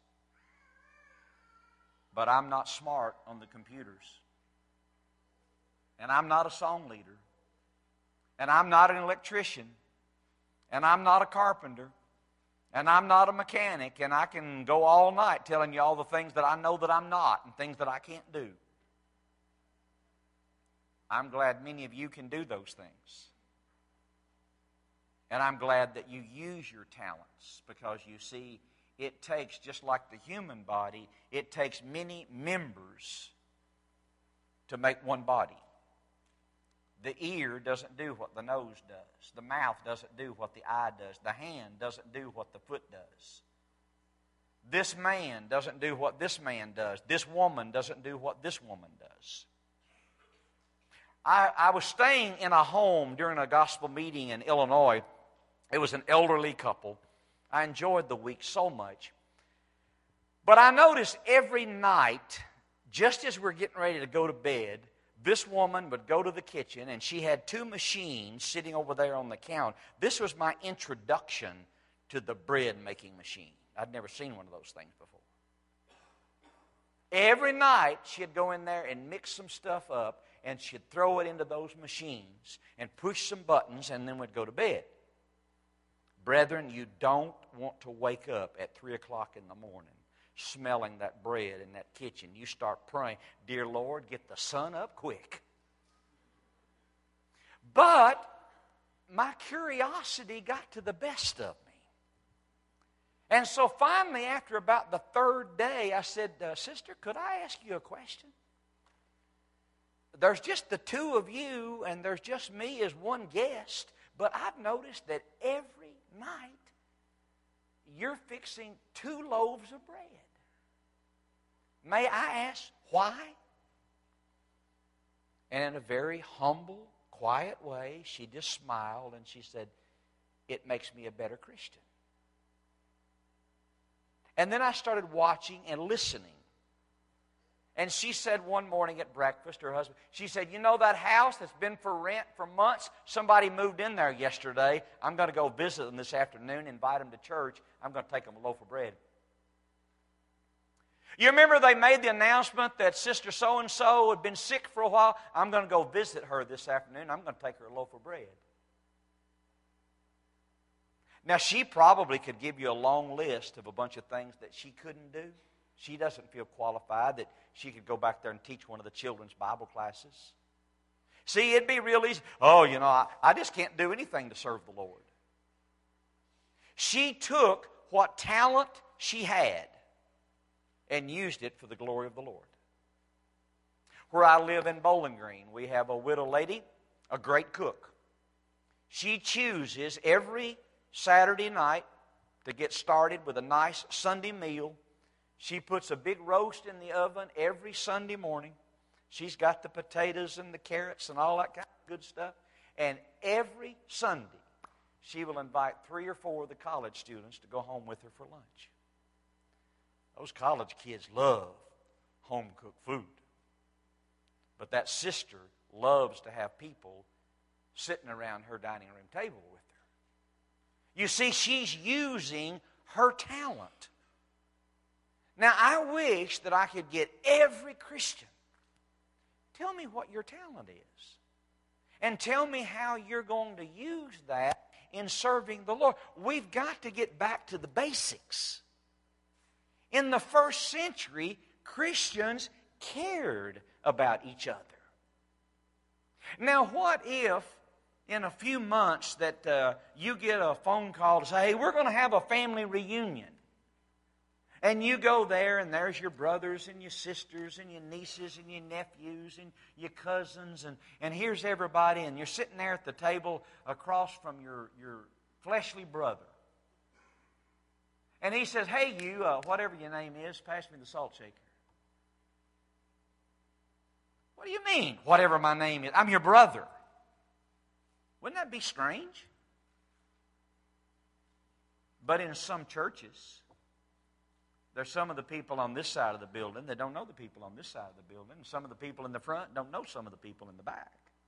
Speaker 1: But I'm not smart on the computers. And I'm not a song leader. And I'm not an electrician. And I'm not a carpenter. And I'm not a mechanic. And I can go all night telling you all the things that I know that I'm not and things that I can't do. I'm glad many of you can do those things. And I'm glad that you use your talents because you see, it takes, just like the human body, it takes many members to make one body. The ear doesn't do what the nose does. The mouth doesn't do what the eye does. The hand doesn't do what the foot does. This man doesn't do what this man does. This woman doesn't do what this woman does. I, I was staying in a home during a gospel meeting in Illinois. It was an elderly couple. I enjoyed the week so much. But I noticed every night, just as we're getting ready to go to bed, this woman would go to the kitchen, and she had two machines sitting over there on the counter. This was my introduction to the bread-making machine. I'd never seen one of those things before. Every night, she'd go in there and mix some stuff up, and she'd throw it into those machines and push some buttons, and then we'd go to bed. Brethren, you don't want to wake up at three o'clock in the morning smelling that bread in that kitchen. You start praying, dear Lord, get the sun up quick. But my curiosity got to the best of me. And so finally, after about the third day, I said, uh, Sister, could I ask you a question? There's just the two of you, and there's just me as one guest, but I've noticed that every night you're fixing two loaves of bread. May I ask why? And in a very humble, quiet way, she just smiled and she said, it makes me a better Christian. And then I started watching and listening. And she said one morning at breakfast, her husband, she said, you know that house that's been for rent for months? Somebody moved in there yesterday. I'm going to go visit them this afternoon, invite them to church. I'm going to take them a loaf of bread. You remember they made the announcement that Sister so-and-so had been sick for a while? I'm going to go visit her this afternoon. I'm going to take her a loaf of bread. Now, she probably could give you a long list of a bunch of things that she couldn't do. She doesn't feel qualified that she could go back there and teach one of the children's Bible classes. See, it'd be real easy. Oh, you know, I, I just can't do anything to serve the Lord. She took what talent she had and used it for the glory of the Lord. Where I live in Bowling Green, we have a widow lady, a great cook. She chooses every Saturday night to get started with a nice Sunday meal. She puts a big roast in the oven every Sunday morning. She's got the potatoes and the carrots and all that kind of good stuff. And every Sunday, she will invite three or four of the college students to go home with her for lunch. Those college kids love home-cooked food. But that sister loves to have people sitting around her dining room table with her. You see, she's using her talent. Now, I wish that I could get every Christian, tell me what your talent is. And tell me how you're going to use that in serving the Lord. We've got to get back to the basics. In the first century, Christians cared about each other. Now, what if in a few months that uh, you get a phone call to say, hey, we're going to have a family reunion. And you go there, and there's your brothers and your sisters and your nieces and your nephews and your cousins, and, and here's everybody, and you're sitting there at the table across from your, your fleshly brother. And he says, hey, you, uh, whatever your name is, pass me the salt shaker. What do you mean, whatever my name is? I'm your brother. Wouldn't that be strange? But in some churches, there's some of the people on this side of the building that don't know the people on this side of the building. And some of the people in the front don't know some of the people in the back.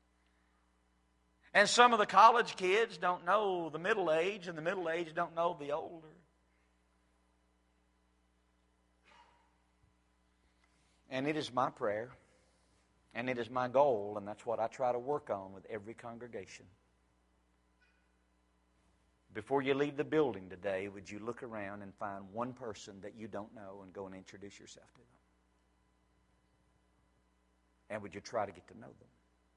Speaker 1: And some of the college kids don't know the middle age, and the middle age don't know the older. And it is my prayer, and it is my goal, and that's what I try to work on with every congregation. Before you leave the building today, would you look around and find one person that you don't know and go and introduce yourself to them? And would you try to get to know them?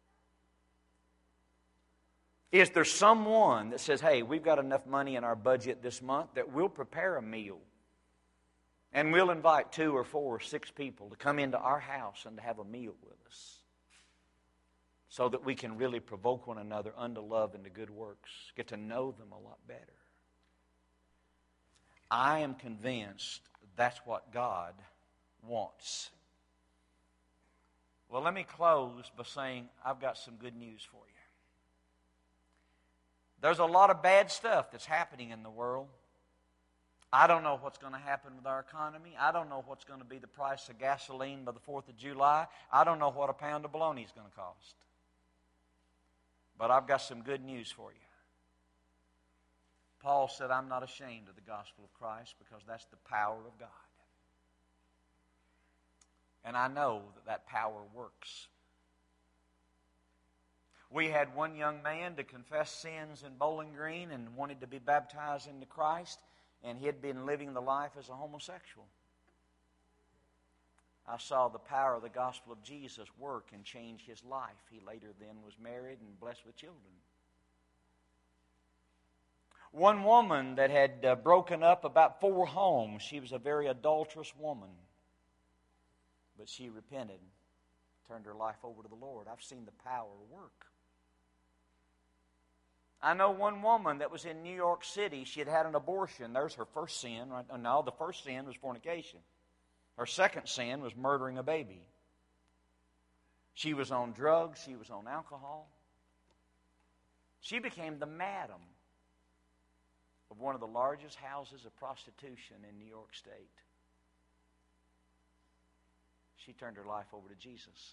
Speaker 1: Is there someone that says, hey, we've got enough money in our budget this month that we'll prepare a meal and we'll invite two or four or six people to come into our house and to have a meal with us so that we can really provoke one another unto love and to good works, get to know them a lot better? I am convinced that's what God wants. Well, let me close by saying I've got some good news for you. There's a lot of bad stuff that's happening in the world. I don't know what's going to happen with our economy. I don't know what's going to be the price of gasoline by the fourth of July. I don't know what a pound of bologna is going to cost. But I've got some good news for you. Paul said, I'm not ashamed of the gospel of Christ because that's the power of God. And I know that that power works. We had one young man to confess sins in Bowling Green and wanted to be baptized into Christ, and he had been living the life as a homosexual. I saw the power of the gospel of Jesus work and change his life. He later then was married and blessed with children. One woman that had uh, broken up about four homes. She was a very adulterous woman. But she repented, turned her life over to the Lord. I've seen the power work. I know one woman that was in New York City. She had had an abortion. There's her first sin. Right? No, the first sin was fornication. Her second sin was murdering a baby. She was on drugs. She was on alcohol. She became the madam of one of the largest houses of prostitution in New York State. She turned her life over to Jesus.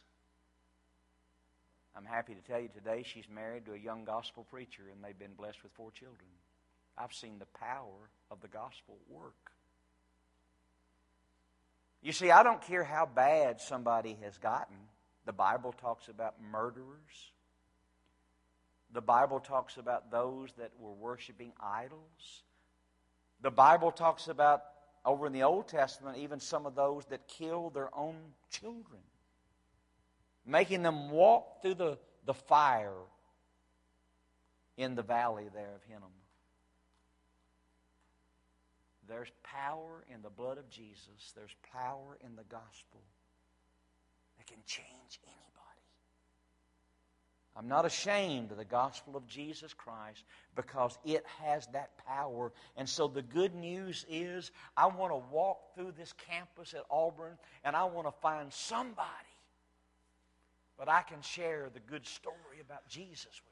Speaker 1: I'm happy to tell you today she's married to a young gospel preacher and they've been blessed with four children. I've seen the power of the gospel work. You see, I don't care how bad somebody has gotten. The Bible talks about murderers. The Bible talks about those that were worshiping idols. The Bible talks about, over in the Old Testament, even some of those that killed their own children, making them walk through the, the fire in the valley there of Hinnom. There's power in the blood of Jesus. There's power in the gospel that can change anybody. I'm not ashamed of the gospel of Jesus Christ because it has that power. And so the good news is I want to walk through this campus at Auburn and I want to find somebody that I can share the good story about Jesus with.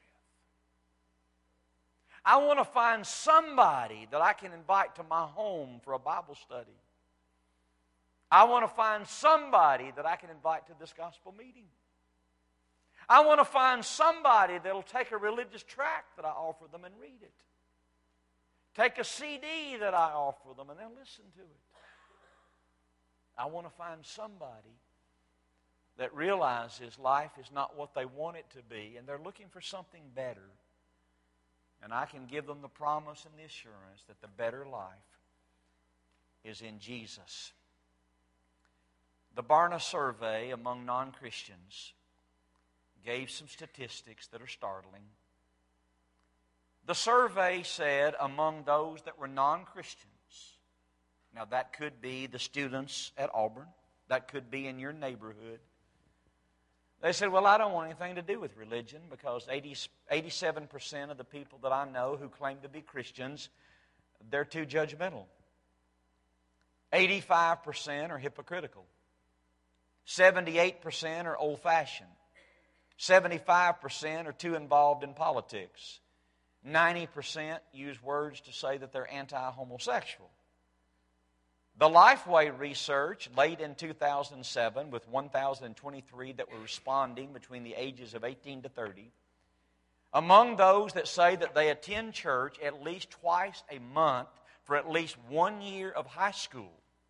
Speaker 1: I want to find somebody that I can invite to my home for a Bible study. I want to find somebody that I can invite to this gospel meeting. I want to find somebody that will take a religious tract that I offer them and read it. Take a C D that I offer them and they'll listen to it. I want to find somebody that realizes life is not what they want it to be and they're looking for something better. And I can give them the promise and the assurance that the better life is in Jesus. The Barna survey among non-Christians gave some statistics that are startling. The survey said among those that were non-Christians, now that could be the students at Auburn, that could be in your neighborhood. They said, well, I don't want anything to do with religion because eighty, eighty-seven percent of the people that I know who claim to be Christians, they're too judgmental. eighty-five percent are hypocritical. seventy-eight percent are old-fashioned. seventy-five percent are too involved in politics. ninety percent use words to say that they're anti-homosexual. The Lifeway research, late in two thousand seven, with one thousand twenty-three that were responding between the ages of eighteen to thirty, among those that say that they attend church at least twice a month for at least one year of high school.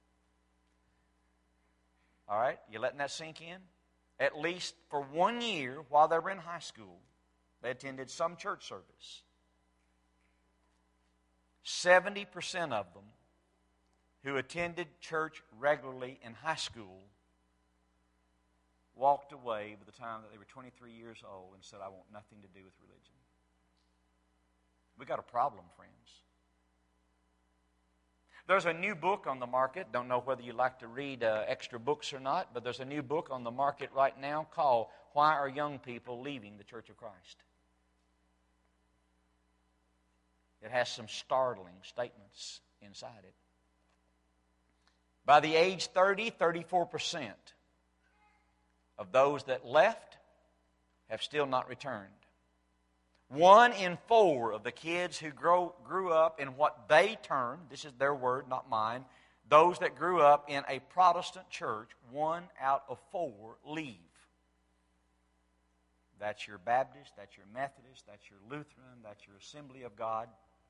Speaker 1: All right, you letting that sink in? At least for one year while they were in high school, they attended some church service. seventy percent of them who attended church regularly in high school walked away by the time that they were twenty-three years old and said, I want nothing to do with religion. We got a problem, friends. There's a new book on the market. Don't know whether you like to read uh, extra books or not, but there's a new book on the market right now called Why Are Young People Leaving the Church of Christ? It has some startling statements inside it. By the age thirty, thirty-four percent of those that left have still not returned. One in four of the kids who grow, grew up in what they term, this is their word, not mine, those that grew up in a Protestant church, one out of four leave. That's your Baptist, that's your Methodist, that's your Lutheran, that's your Assembly of God.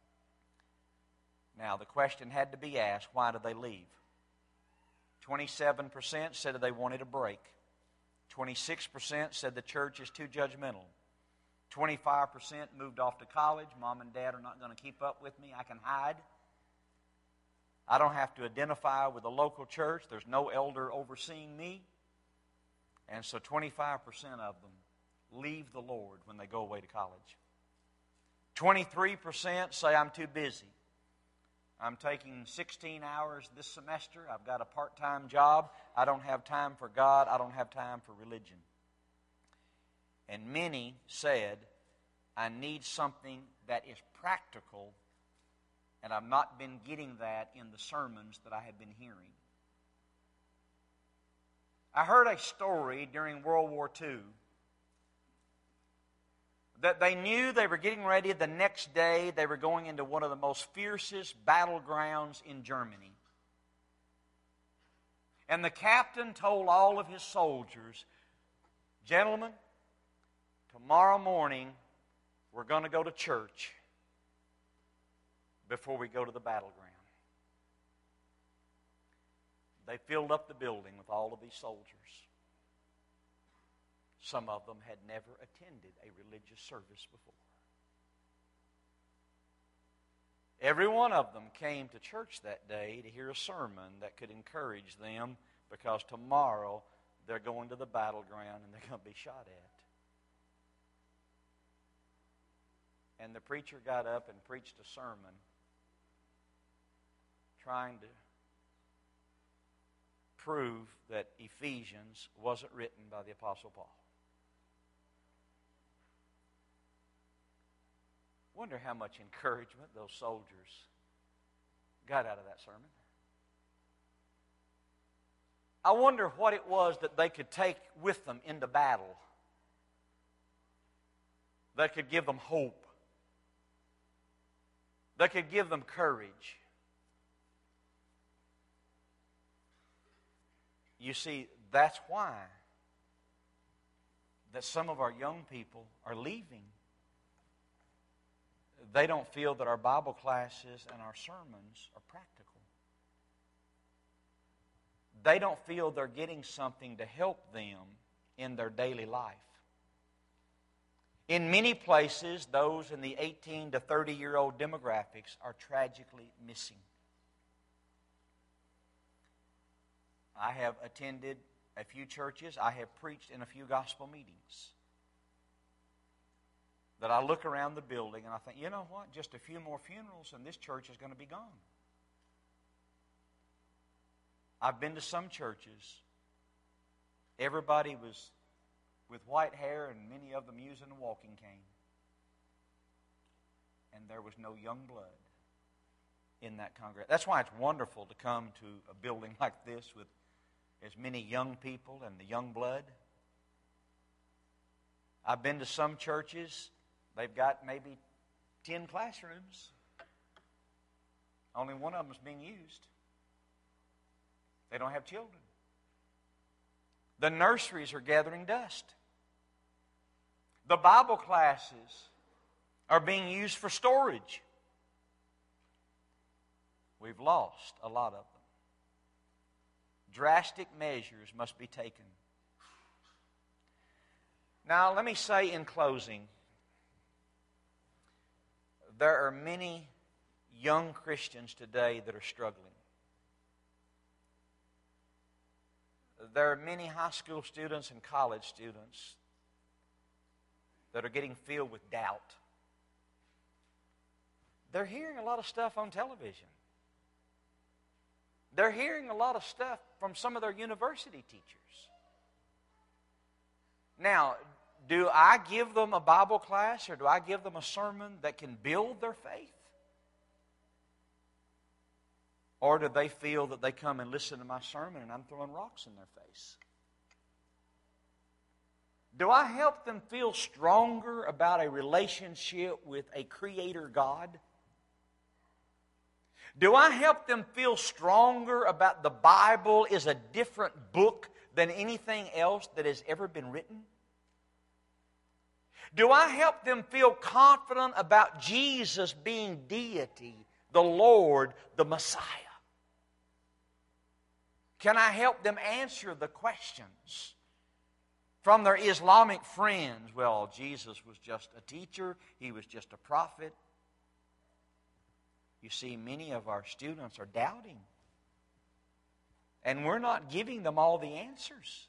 Speaker 1: Now, the question had to be asked, why did they leave? twenty-seven percent said that they wanted a break. twenty-six percent said the church is too judgmental. twenty-five percent moved off to college. Mom and Dad are not going to keep up with me. I can hide. I don't have to identify with a local church. There's no elder overseeing me. And so twenty-five percent of them leave the Lord when they go away to college. twenty-three percent say, I'm too busy. I'm taking sixteen hours this semester. I've got a part-time job. I don't have time for God. I don't have time for religion. And many said, I need something that is practical, and I've not been getting that in the sermons that I have been hearing. I heard a story during World War Two that they knew they were getting ready the next day. They were going into one of the most fiercest battlegrounds in Germany. And the captain told all of his soldiers, gentlemen, tomorrow morning we're going to go to church before we go to the battleground. They filled up the building with all of these soldiers. Some of them had never attended a religious service before. Every one of them came to church that day to hear a sermon that could encourage them, because tomorrow they're going to the battleground and they're going to be shot at. And the preacher got up and preached a sermon trying to prove that Ephesians wasn't written by the Apostle Paul. Wonder how much encouragement those soldiers got out of that sermon. I wonder what it was that they could take with them into battle that could give them hope, that could give them courage. You see, that's why that some of our young people are leaving. They don't feel that our Bible classes and our sermons are practical. They don't feel they're getting something to help them in their daily life. In many places, those in the eighteen to thirty-year-old demographics are tragically missing. I have attended a few churches. I have preached in a few gospel meetings. That I look around the building and I think, you know what? Just a few more funerals and this church is going to be gone. I've been to some churches. Everybody was with white hair and many of them using a walking cane. And there was no young blood in that congregation. That's why it's wonderful to come to a building like this with as many young people and the young blood. I've been to some churches. They've got maybe ten classrooms. Only one of them is being used. They don't have children. The nurseries are gathering dust. The Bible classes are being used for storage. We've lost a lot of them. Drastic measures must be taken. Now, let me say in closing, there are many young Christians today that are struggling. There are many high school students and college students that are getting filled with doubt. They're hearing a lot of stuff on television. They're hearing a lot of stuff from some of their university teachers. Now, do I give them a Bible class or do I give them a sermon that can build their faith? Or do they feel that they come and listen to my sermon and I'm throwing rocks in their face? Do I help them feel stronger about a relationship with a Creator God? Do I help them feel stronger about the Bible is a different book than anything else that has ever been written? Do I help them feel confident about Jesus being deity, the Lord, the Messiah? Can I help them answer the questions from their Islamic friends? Well, Jesus was just a teacher. He was just a prophet. You see, many of our students are doubting. And we're not giving them all the answers.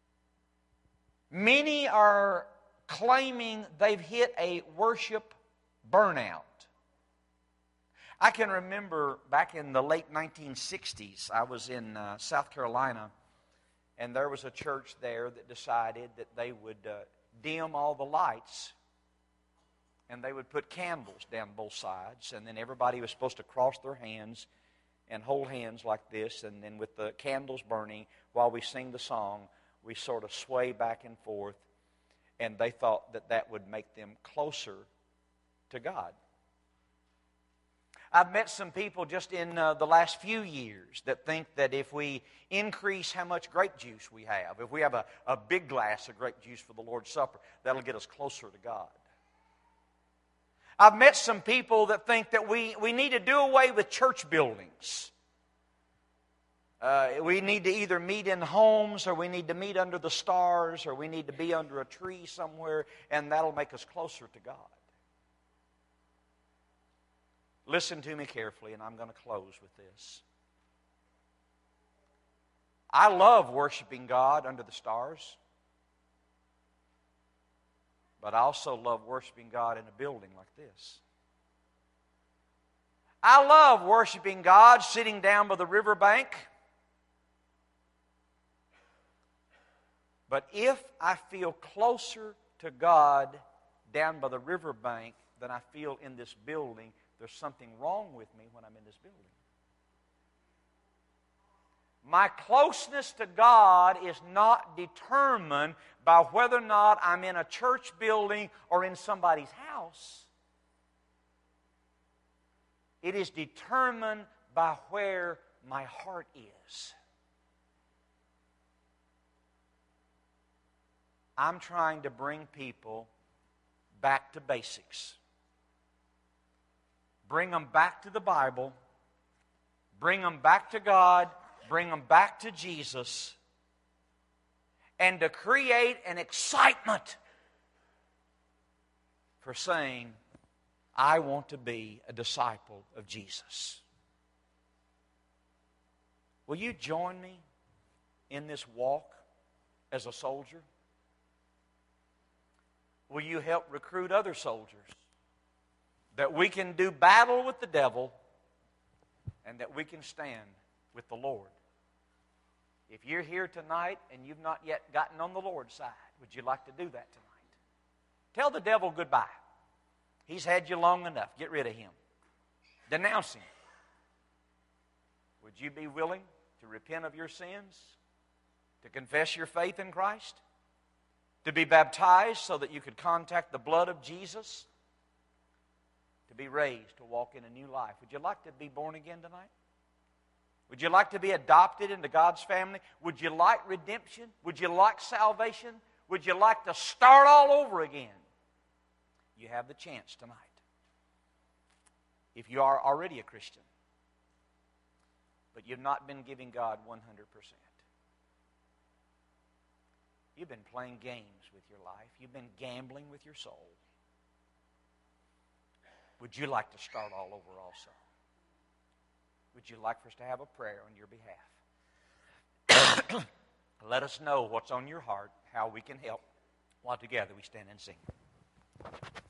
Speaker 1: Many are claiming they've hit a worship burnout. I can remember back in the late nineteen sixties, I was in uh, South Carolina, and there was a church there that decided that they would uh, dim all the lights, and they would put candles down both sides, and then everybody was supposed to cross their hands and hold hands like this, and then with the candles burning, while we sing the song, we sort of sway back and forth, and they thought that that would make them closer to God. I've met some people just in uh, the last few years that think that if we increase how much grape juice we have, if we have a, a big glass of grape juice for the Lord's Supper, that'll get us closer to God. I've met some people that think that we, we need to do away with church buildings. Uh, we need to either meet in homes, or we need to meet under the stars, or we need to be under a tree somewhere, and that'll make us closer to God. Listen to me carefully, and I'm going to close with this. I love worshiping God under the stars, but I also love worshiping God in a building like this. I love worshiping God sitting down by the riverbank, but if I feel closer to God down by the riverbank than I feel in this building, there's something wrong with me when I'm in this building. My closeness to God is not determined by whether or not I'm in a church building or in somebody's house. It is determined by where my heart is. I'm trying to bring people back to basics. Bring them back to the Bible. Bring them back to God. Bring them back to Jesus. And to create an excitement for saying, I want to be a disciple of Jesus. Will you join me in this walk as a soldier? Will you help recruit other soldiers? That we can do battle with the devil and that we can stand with the Lord. If you're here tonight and you've not yet gotten on the Lord's side, would you like to do that tonight? Tell the devil goodbye. He's had you long enough. Get rid of him. Denounce him. Would you be willing to repent of your sins? To confess your faith in Christ? To be baptized so that you could contact the blood of Jesus? To be raised, to walk in a new life. Would you like to be born again tonight? Would you like to be adopted into God's family? Would you like redemption? Would you like salvation? Would you like to start all over again? You have the chance tonight. If you are already a Christian, but you've not been giving God one hundred percent. You've been playing games with your life. You've been gambling with your soul. Would you like to start all over also? Would you like for us to have a prayer on your behalf? Let us know what's on your heart, how we can help, while together we stand and sing.